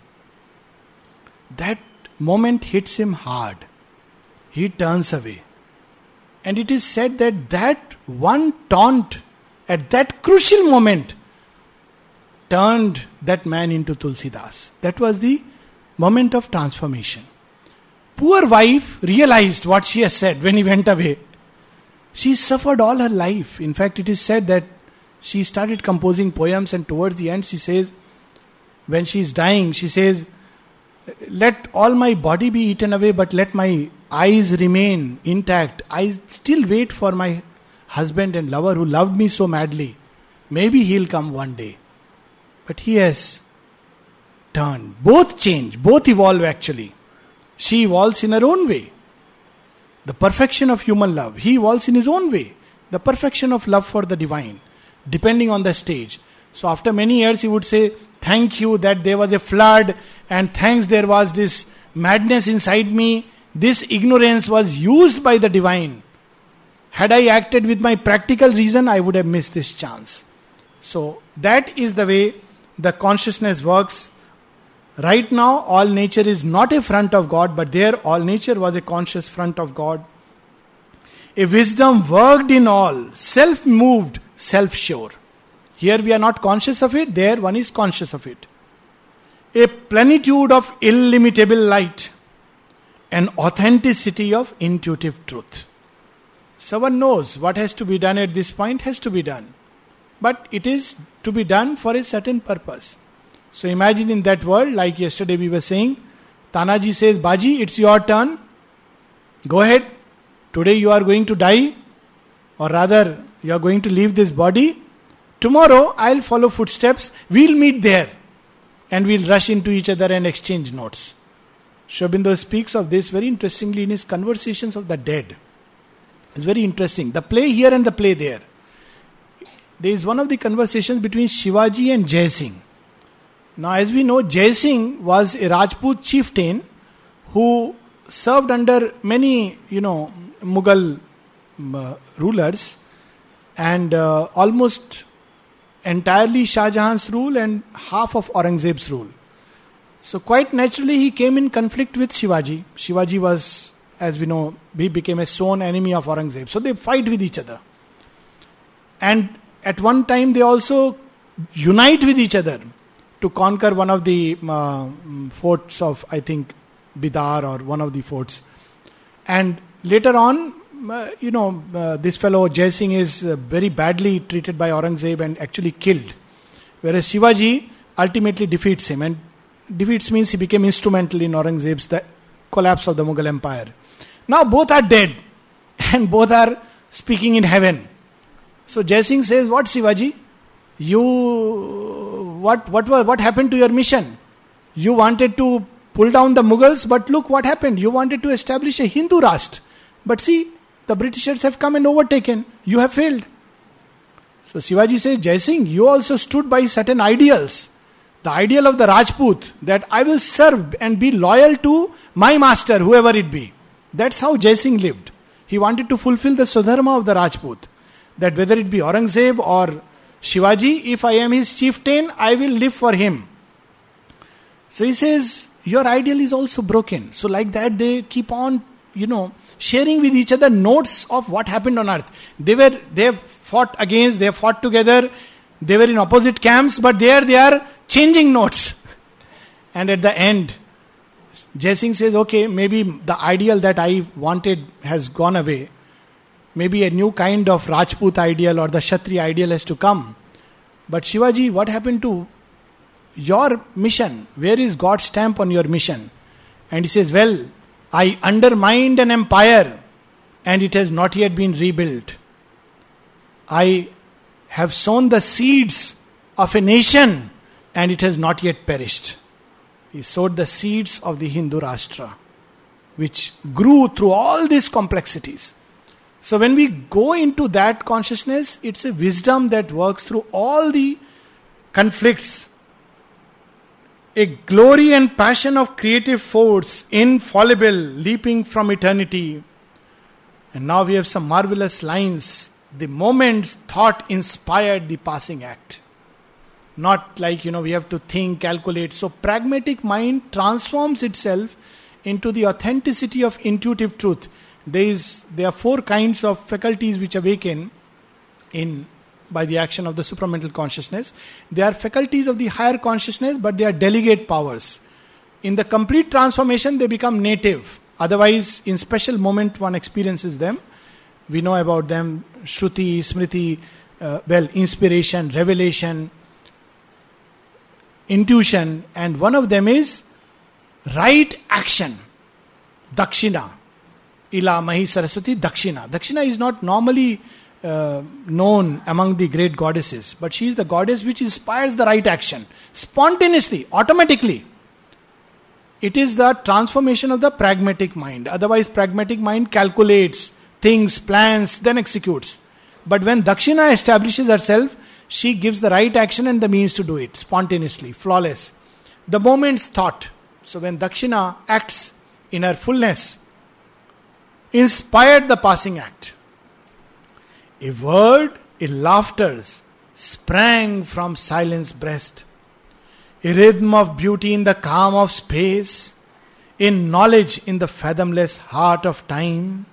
That moment hits him hard. He turns away. And it is said that one taunt at that crucial moment turned that man into Tulsidas. That was the moment of transformation. Poor wife realized what she has said when he went away. She suffered all her life. In fact, it is said that she started composing poems, and towards the end she says, when she is dying, she says, "Let all my body be eaten away, but let my eyes remain intact. I still wait for my husband and lover who loved me so madly. Maybe he'll come one day." But he has turned. Both change, both evolve actually. She evolves in her own way. The perfection of human love. He evolves in his own way. The perfection of love for the divine. Depending on the stage. So after many years he would say, "Thank you that there was a flood, and thanks there was this madness inside me. This ignorance was used by the divine. Had I acted with my practical reason, I would have missed this chance." So that is the way the consciousness works. Right now, all nature is not a front of God, but there all nature was a conscious front of God. A wisdom worked in all, self-moved, self-sure. Here we are not conscious of it, there one is conscious of it. A plenitude of illimitable light, an authenticity of intuitive truth. So one knows what has to be done at this point has to be done. But it is to be done for a certain purpose. So imagine in that world, like yesterday we were saying, Tanaji says, Baji, it's your turn. Go ahead. Today you are going to die. Or rather, you are going to leave this body. Tomorrow I'll follow footsteps. We'll meet there. And we'll rush into each other and exchange notes. Sri Aurobindo speaks of this very interestingly in his Conversations of the Dead. It's very interesting. The play here and the play there. There is one of the conversations between Shivaji and Jai Singh. Now, as we know, Jai Singh was a Rajput chieftain who served under many, Mughal rulers, and almost entirely Shah Jahan's rule and half of Aurangzeb's rule. So quite naturally he came in conflict with Shivaji. Shivaji was, as we know, he became a sworn enemy of Aurangzeb. So they fight with each other. And at one time they also unite with each other to conquer one of the forts of, I think, Bidar or one of the forts. And later on, this fellow Jai Singh is very badly treated by Aurangzeb and actually killed. Whereas Shivaji ultimately defeats him. And defeats means he became instrumental in Aurangzeb's the collapse of the Mughal Empire. Now both are dead and both are speaking in heaven. So Jai Singh says, what Shivaji? What happened to your mission? You wanted to pull down the Mughals, but look what happened. You wanted to establish a Hindu Rashtra. But see, the Britishers have come and overtaken. You have failed. So Shivaji says, Jai Singh, you also stood by certain ideals. The ideal of the Rajput, that I will serve and be loyal to my master, whoever it be. That's how Jai Singh lived. He wanted to fulfill the Swadharma of the Rajput. That whether it be Aurangzeb or Shivaji, if I am his chieftain, I will live for him. So he says, your ideal is also broken. So like that they keep on, sharing with each other notes of what happened on earth. They have fought together, they were in opposite camps, but there they are changing notes. And at the end, Jai Singh says, okay, maybe the ideal that I wanted has gone away. Maybe a new kind of Rajput ideal or the Kshatriya ideal has to come. But Shivaji, what happened to your mission? Where is God's stamp on your mission? And he says, well, I undermined an empire and it has not yet been rebuilt. I have sown the seeds of a nation and it has not yet perished. He sowed the seeds of the Hindu Rashtra, which grew through all these complexities. So when we go into that consciousness, it's a wisdom that works through all the conflicts. A glory and passion of creative force, infallible, leaping from eternity. And now we have some marvelous lines. The moment's thought inspired the passing act. Not like, we have to think, calculate. So pragmatic mind transforms itself into the authenticity of intuitive truth. There are 4 kinds of faculties which awaken by the action of the supramental consciousness. They are faculties of the higher consciousness, but they are delegate powers. In the complete transformation, they become native. Otherwise, in special moment, one experiences them. We know about them, Shruti, Smriti, inspiration, revelation, intuition, and one of them is right action, Dakshina. Ila Mahi Saraswati, Dakshina. Dakshina is not normally known among the great goddesses, but she is the goddess which inspires the right action, spontaneously, automatically. It is the transformation of the pragmatic mind. Otherwise, pragmatic mind calculates, thinks, plans, then executes. But when Dakshina establishes herself, she gives the right action and the means to do it, spontaneously, flawless. The moment's thought. So when Dakshina acts in her fullness, inspired the passing act. A word, a laughter sprang from silence breast. a rhythm of beauty in the calm of space, in knowledge in the fathomless heart of time.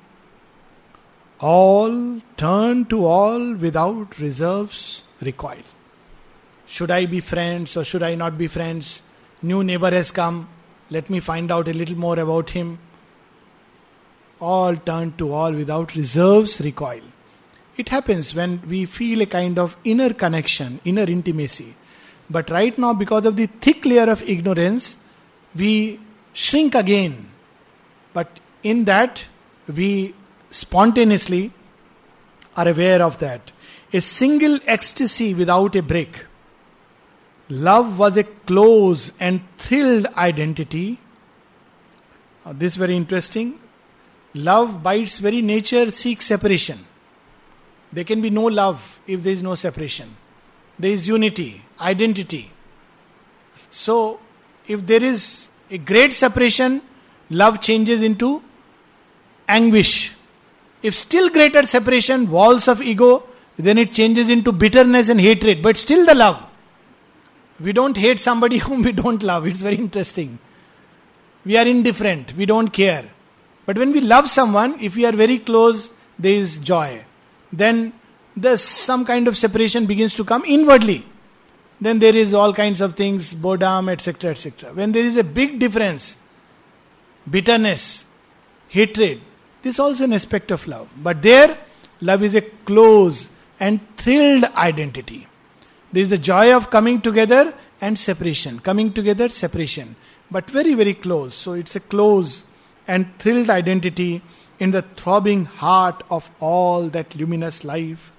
All turn to all without reserves recoil. Should I be friends or should I not be friends? New neighbor has come. Let me find out a little more about him. All turn to all without reserves recoil. It happens when we feel a kind of inner connection, inner intimacy. But right now, because of the thick layer of ignorance, we shrink again. But in that, we spontaneously are aware of that. A single ecstasy without a break. Love was a close and thrilled identity. This is very interesting. Love by its very nature seeks separation. There can be no love if there is no separation. There is unity, identity. So, if there is a great separation, love changes into anguish. If still greater separation, walls of ego, then it changes into bitterness and hatred, but still the love. We don't hate somebody whom we don't love. It's very interesting. We are indifferent. We don't care. But when we love someone, if we are very close, there is joy. Then there's some kind of separation begins to come inwardly. Then there is all kinds of things, boredom, etc., etc. When there is a big difference, bitterness, hatred, this is also an aspect of love. But there, love is a close and thrilled identity. There is the joy of coming together and separation. Coming together, separation. But very, very close. So it's a close and thrilled identity in the throbbing heart of all that luminous life.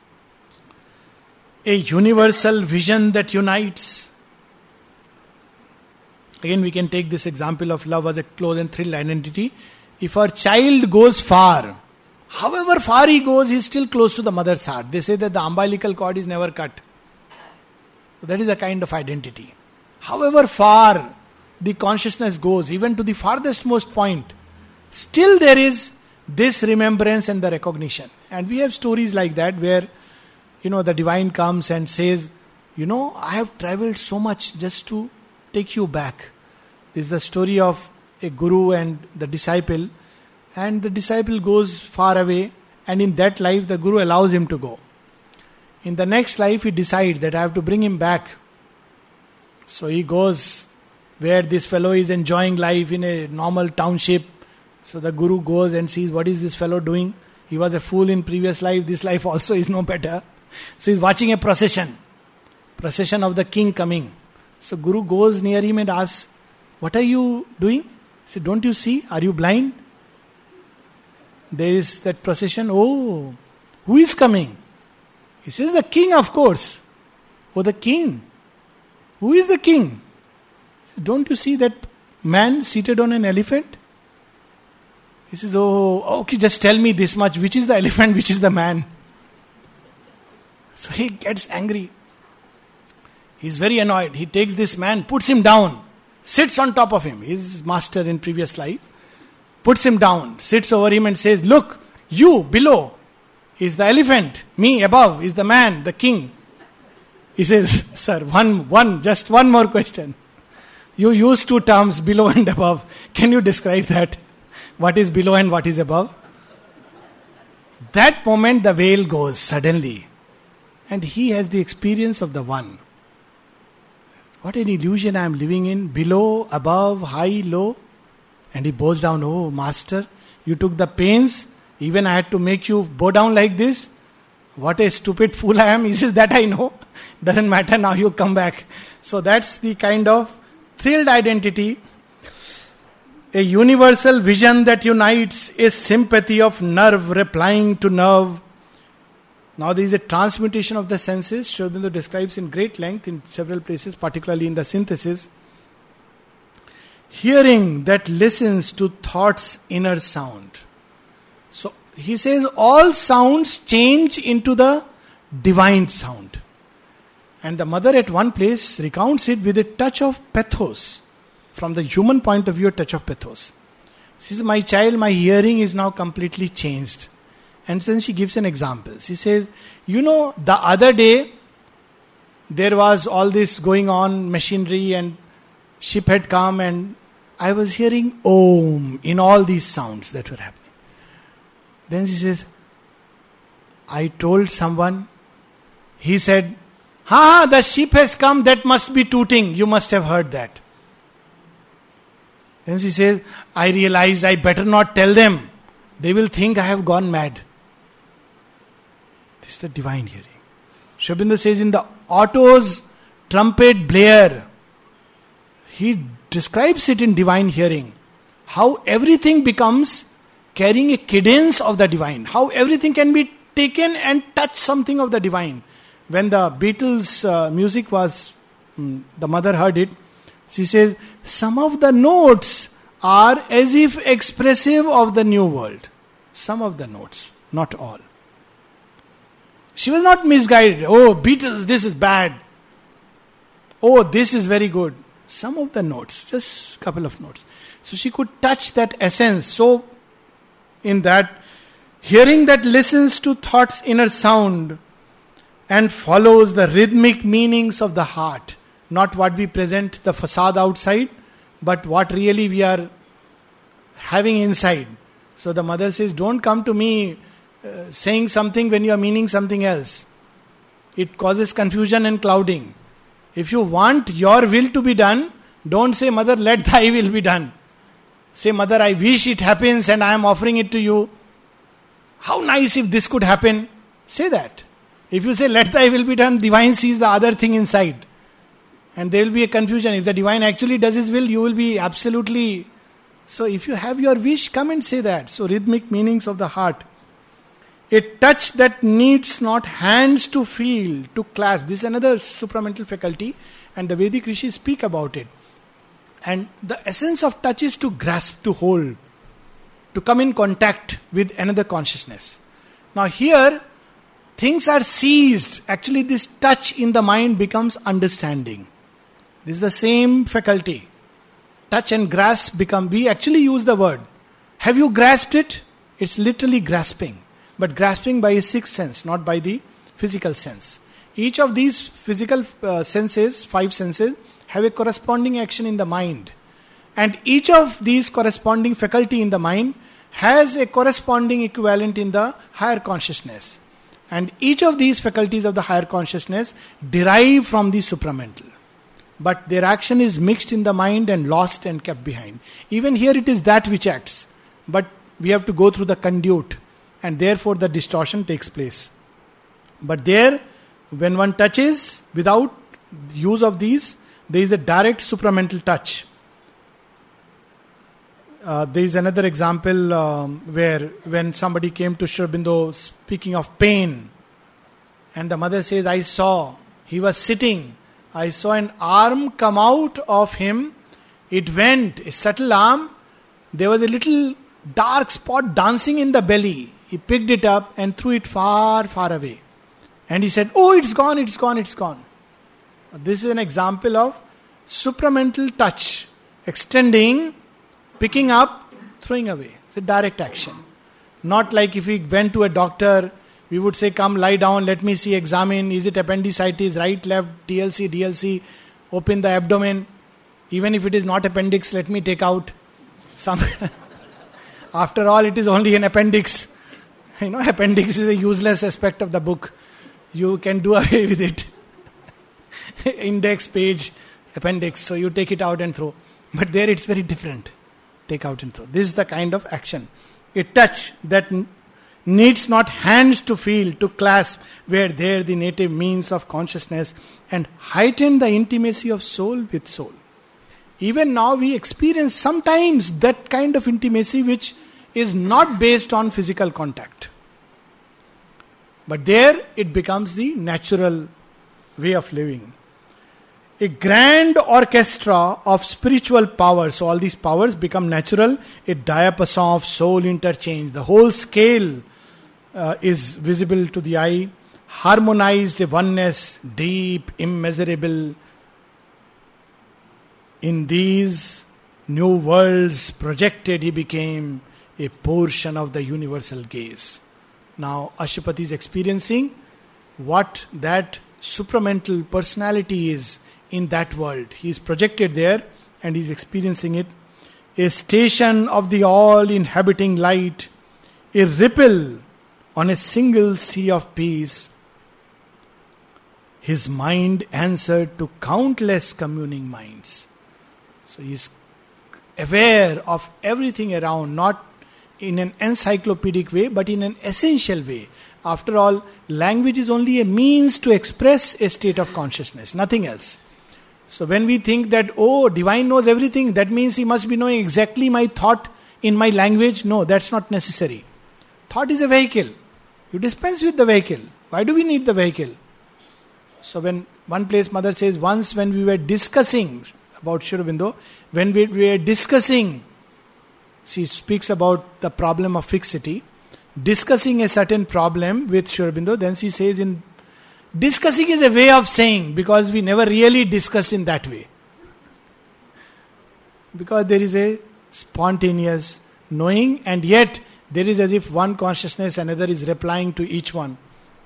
A universal vision that unites. Again, we can take this example of love as a close and thrilled identity. If our child goes far, however far he goes, he is still close to the mother's heart. They say that the umbilical cord is never cut. That is a kind of identity. However far the consciousness goes, even to the farthest most point, still there is this remembrance and the recognition. And we have stories like that where, the divine comes and says, I have traveled so much just to take you back. This is the story of a guru and the disciple. And the disciple goes far away, and in that life the guru allows him to go. In the next life he decides that I have to bring him back. So he goes where this fellow is enjoying life in a normal township. So the guru goes and sees what is this fellow doing. He was a fool in previous life. This life also is no better. So he's watching a procession of the king coming. So guru goes near him and asks, what are you doing? He said, don't you see? Are you blind? There is that procession. Oh, who is coming? He says, the king, of course. Oh, the king. Who is the king? He says, don't you see that man seated on an elephant? He says, oh, okay, just tell me this much. Which is the elephant, which is the man? So he gets angry. He's very annoyed. He takes this man, puts him down, sits on top of him. His master in previous life. Puts him down, sits over him and says, look, you below is the elephant, me above is the man, the king. He says, sir, just one more question. You use two terms, below and above. Can you describe that? What is below and what is above? That moment the veil goes suddenly. And he has the experience of the one. What an illusion I am living in. Below, above, high, low. And he bows down, oh master, you took the pains, even I had to make you bow down like this. What a stupid fool I am. He says, that I know. Doesn't matter, now you come back. So that's the kind of thrilled identity. A universal vision that unites, a sympathy of nerve replying to nerve. Now there is a transmutation of the senses. Sri Aurobindo describes in great length in several places, particularly in the synthesis. Hearing that listens to thought's inner sound. So he says all sounds change into the divine sound. And the mother at one place recounts it with a touch of pathos. From the human point of view, a touch of pathos. She says, my child, my hearing is now completely changed. And then she gives an example. She says, the other day, there was all this going on, machinery and ship had come, and I was hearing Om in all these sounds that were happening. Then she says, I told someone, he said, the ship has come, that must be tooting, you must have heard that. Then she says, I realized I better not tell them, they will think I have gone mad. This is the divine hearing. Sri Aurobindo says in the Otto's trumpet blare, he describes it in divine hearing, how everything becomes carrying a cadence of the divine, how everything can be taken and touch something of the divine. When the Beatles' music was, the mother heard it, she says, some of the notes are as if expressive of the new world. Some of the notes, not all. She was not misguided. Oh, Beatles, this is bad. Oh, this is very good. Some of the notes, just a couple of notes. So she could touch that essence. So, in that, hearing that listens to thought's inner sound and follows the rhythmic meanings of the heart. Not what we present the facade outside, but what really we are having inside. So the mother says, don't come to me saying something when you are meaning something else. It causes confusion and clouding. If you want your will to be done, don't say, Mother, let thy will be done. Say, Mother, I wish it happens and I am offering it to you. How nice if this could happen. Say that. If you say, let thy will be done, divine sees the other thing inside. And there will be a confusion. If the divine actually does his will, you will be absolutely... So if you have your wish, come and say that. So rhythmic meanings of the heart. A touch that needs not hands to feel, to clasp. This is another supramental faculty, and the Vedic rishis speak about it. And the essence of touch is to grasp, to hold, to come in contact with another consciousness. Now here, things are seized. Actually, this touch in the mind becomes understanding. This is the same faculty. Touch and grasp become, we actually use the word. Have you grasped it? It's literally grasping. But grasping by a sixth sense, not by the physical sense. Each of these physical senses, 5 senses, have a corresponding action in the mind. And each of these corresponding faculty in the mind has a corresponding equivalent in the higher consciousness. And each of these faculties of the higher consciousness derive from the supramental. But their action is mixed in the mind and lost and kept behind. Even here it is that which acts. But we have to go through the conduit. And therefore the distortion takes place. But there, when one touches without use of these, there is a direct supramental touch. There is another example where when somebody came to Sri Aurobindo speaking of pain, and the mother says, I saw, he was sitting, I saw an arm come out of him, it went, a subtle arm, there was a little dark spot dancing in the belly. He picked it up and threw it far, far away. And he said, oh, it's gone, it's gone, it's gone. This is an example of supramental touch, extending, picking up, throwing away. It's a direct action. Not like if we went to a doctor, we would say, come lie down, let me see, examine, is it appendicitis, right, left, TLC, DLC, open the abdomen. Even if it is not appendix, let me take out some. After all, it is only an appendix. Appendix is a useless aspect of the book. You can do away with it. Index, page, appendix. So you take it out and throw. But there it's very different. Take out and throw. This is the kind of action. A touch that needs not hands to feel, to clasp, where there the native means of consciousness, and heighten the intimacy of soul with soul. Even now we experience sometimes that kind of intimacy which is not based on physical contact. But there it becomes the natural way of living. A grand orchestra of spiritual power. So all these powers become natural. A diapason of soul interchange. The whole scale is visible to the eye. Harmonized, a oneness, deep, immeasurable. In these new worlds projected, he became a portion of the universal gaze. Now Ashupati is experiencing what that supramental personality is in that world. He is projected there and he is experiencing it. A station of the all-inhabiting light, a ripple on a single sea of peace. His mind answered to countless communing minds. So he is aware of everything around, not in an encyclopedic way, but in an essential way. After all, language is only a means to express a state of consciousness, nothing else. So when we think that, oh, divine knows everything, that means he must be knowing exactly my thought in my language. No, that's not necessary. Thought is a vehicle. You dispense with the vehicle. Why do we need the vehicle? So when one place Mother says, once when we were discussing about Sri Aurobindo, when we were discussing, she speaks about the problem of fixity, discussing a certain problem with Sri Aurobindo, then she says, in discussing is a way of saying, because we never really discuss in that way. Because there is a spontaneous knowing, and yet there is as if one consciousness, another is replying to each one.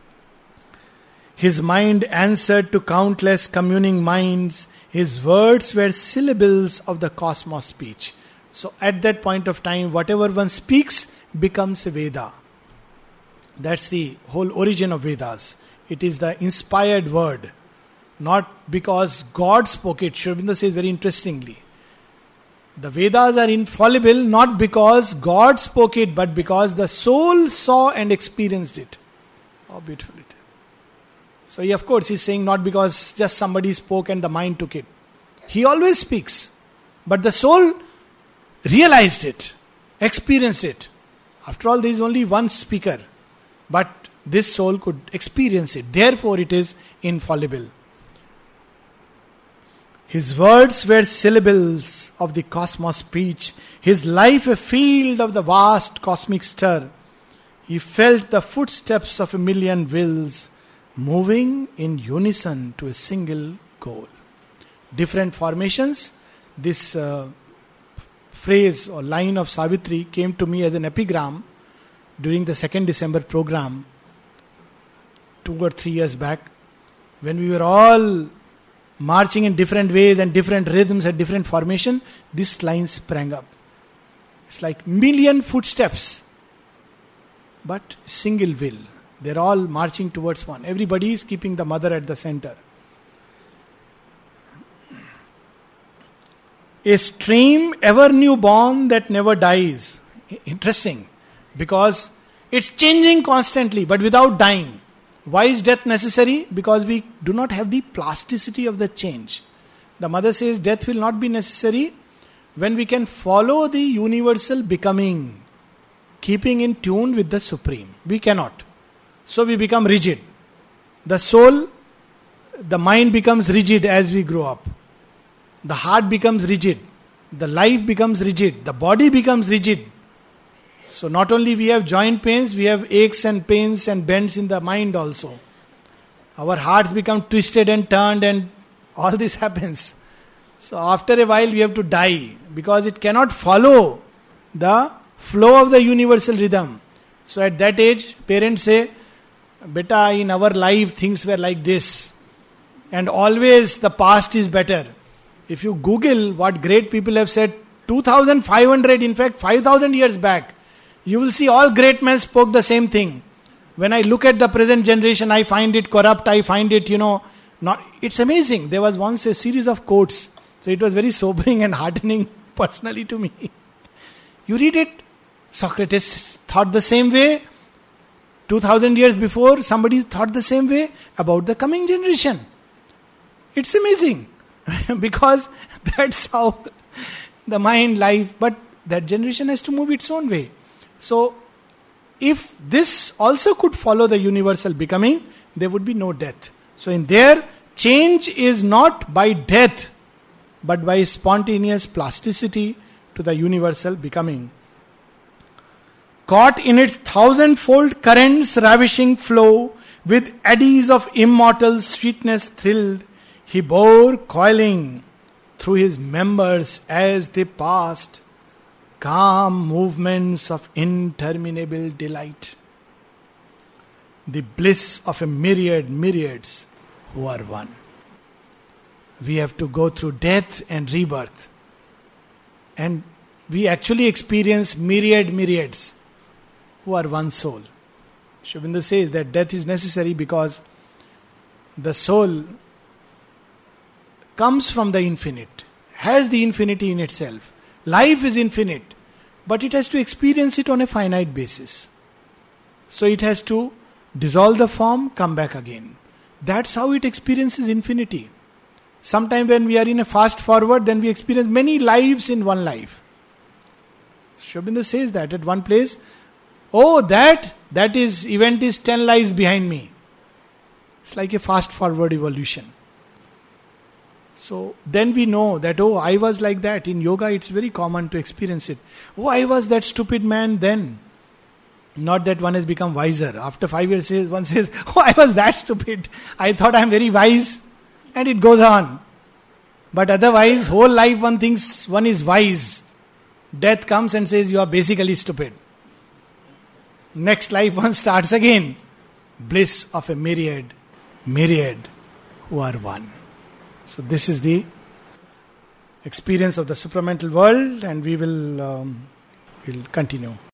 His mind answered to countless communing minds. His words were syllables of the cosmos speech. So at that point of time, whatever one speaks becomes a Veda. That's the whole origin of Vedas. It is the inspired word. Not because God spoke it. Sri Aurobindo says very interestingly, the Vedas are infallible not because God spoke it, but because the soul saw and experienced it. How beautiful it is. So he, of course, is saying not because just somebody spoke and the mind took it. He always speaks. But the soul realized it, experienced it. After all, there is only one speaker. But this soul could experience it. Therefore, it is infallible. His words were syllables of the cosmos speech. His life a field of the vast cosmic stir. He felt the footsteps of a million wills moving in unison to a single goal. Different formations. This phrase or line of Savitri came to me as an epigram during the 2nd December program 2 or 3 years back, when we were all marching in different ways and different rhythms and different formation. This line sprang up. It's like million footsteps, but single will. They're all marching towards one. Everybody is keeping the mother at the center. A stream ever newborn that never dies. Interesting. Because it's changing constantly, but without dying. Why is death necessary? Because we do not have the plasticity of the change. The mother says death will not be necessary when we can follow the universal becoming, keeping in tune with the Supreme. We cannot. So we become rigid. The soul, the mind becomes rigid as we grow up. The heart becomes rigid. The life becomes rigid. The body becomes rigid. So not only we have joint pains, we have aches and pains and bends in the mind also. Our hearts become twisted and turned and all this happens. So after a while we have to die because it cannot follow the flow of the universal rhythm. So at that age, parents say, Beta, in our life things were like this. And always the past is better. If you Google what great people have said, 2500, in fact 5000 years back, you will see all great men spoke the same thing. When I look at the present generation, I find it corrupt, I find it, not. It's amazing. There was once a series of quotes. So it was very sobering and heartening personally to me. You read it, Socrates thought the same way. 2000 years before, somebody thought the same way about the coming generation. It's amazing. Because that's how the mind, life, but that generation has to move its own way. So, if this also could follow the universal becoming, there would be no death. So in there, change is not by death, but by spontaneous plasticity to the universal becoming. Caught in its thousandfold current's ravishing flow, with eddies of immortal sweetness thrilled, he bore coiling through his members as they passed calm movements of interminable delight. The bliss of a myriads who are one. We have to go through death and rebirth. And we actually experience myriads who are one soul. Sri Aurobindo says that death is necessary because the soul comes from the infinite, has the infinity in itself. Life is infinite, but it has to experience it on a finite basis. So it has to dissolve the form, come back again. That's how it experiences infinity. Sometime when we are in a fast forward, then we experience many lives in one life. Sri Aurobindo says that at one place, that event is 10 lives behind me. It's like a fast forward evolution. So then we know that, I was like that. In yoga, it's very common to experience it. I was that stupid man then. Not that one has become wiser. After 5 years, one says, I was that stupid. I thought I am very wise. And it goes on. But otherwise, whole life one thinks one is wise. Death comes and says, you are basically stupid. Next life one starts again. Bliss of a myriad who are one. So this is the experience of the supramental world, and we will continue.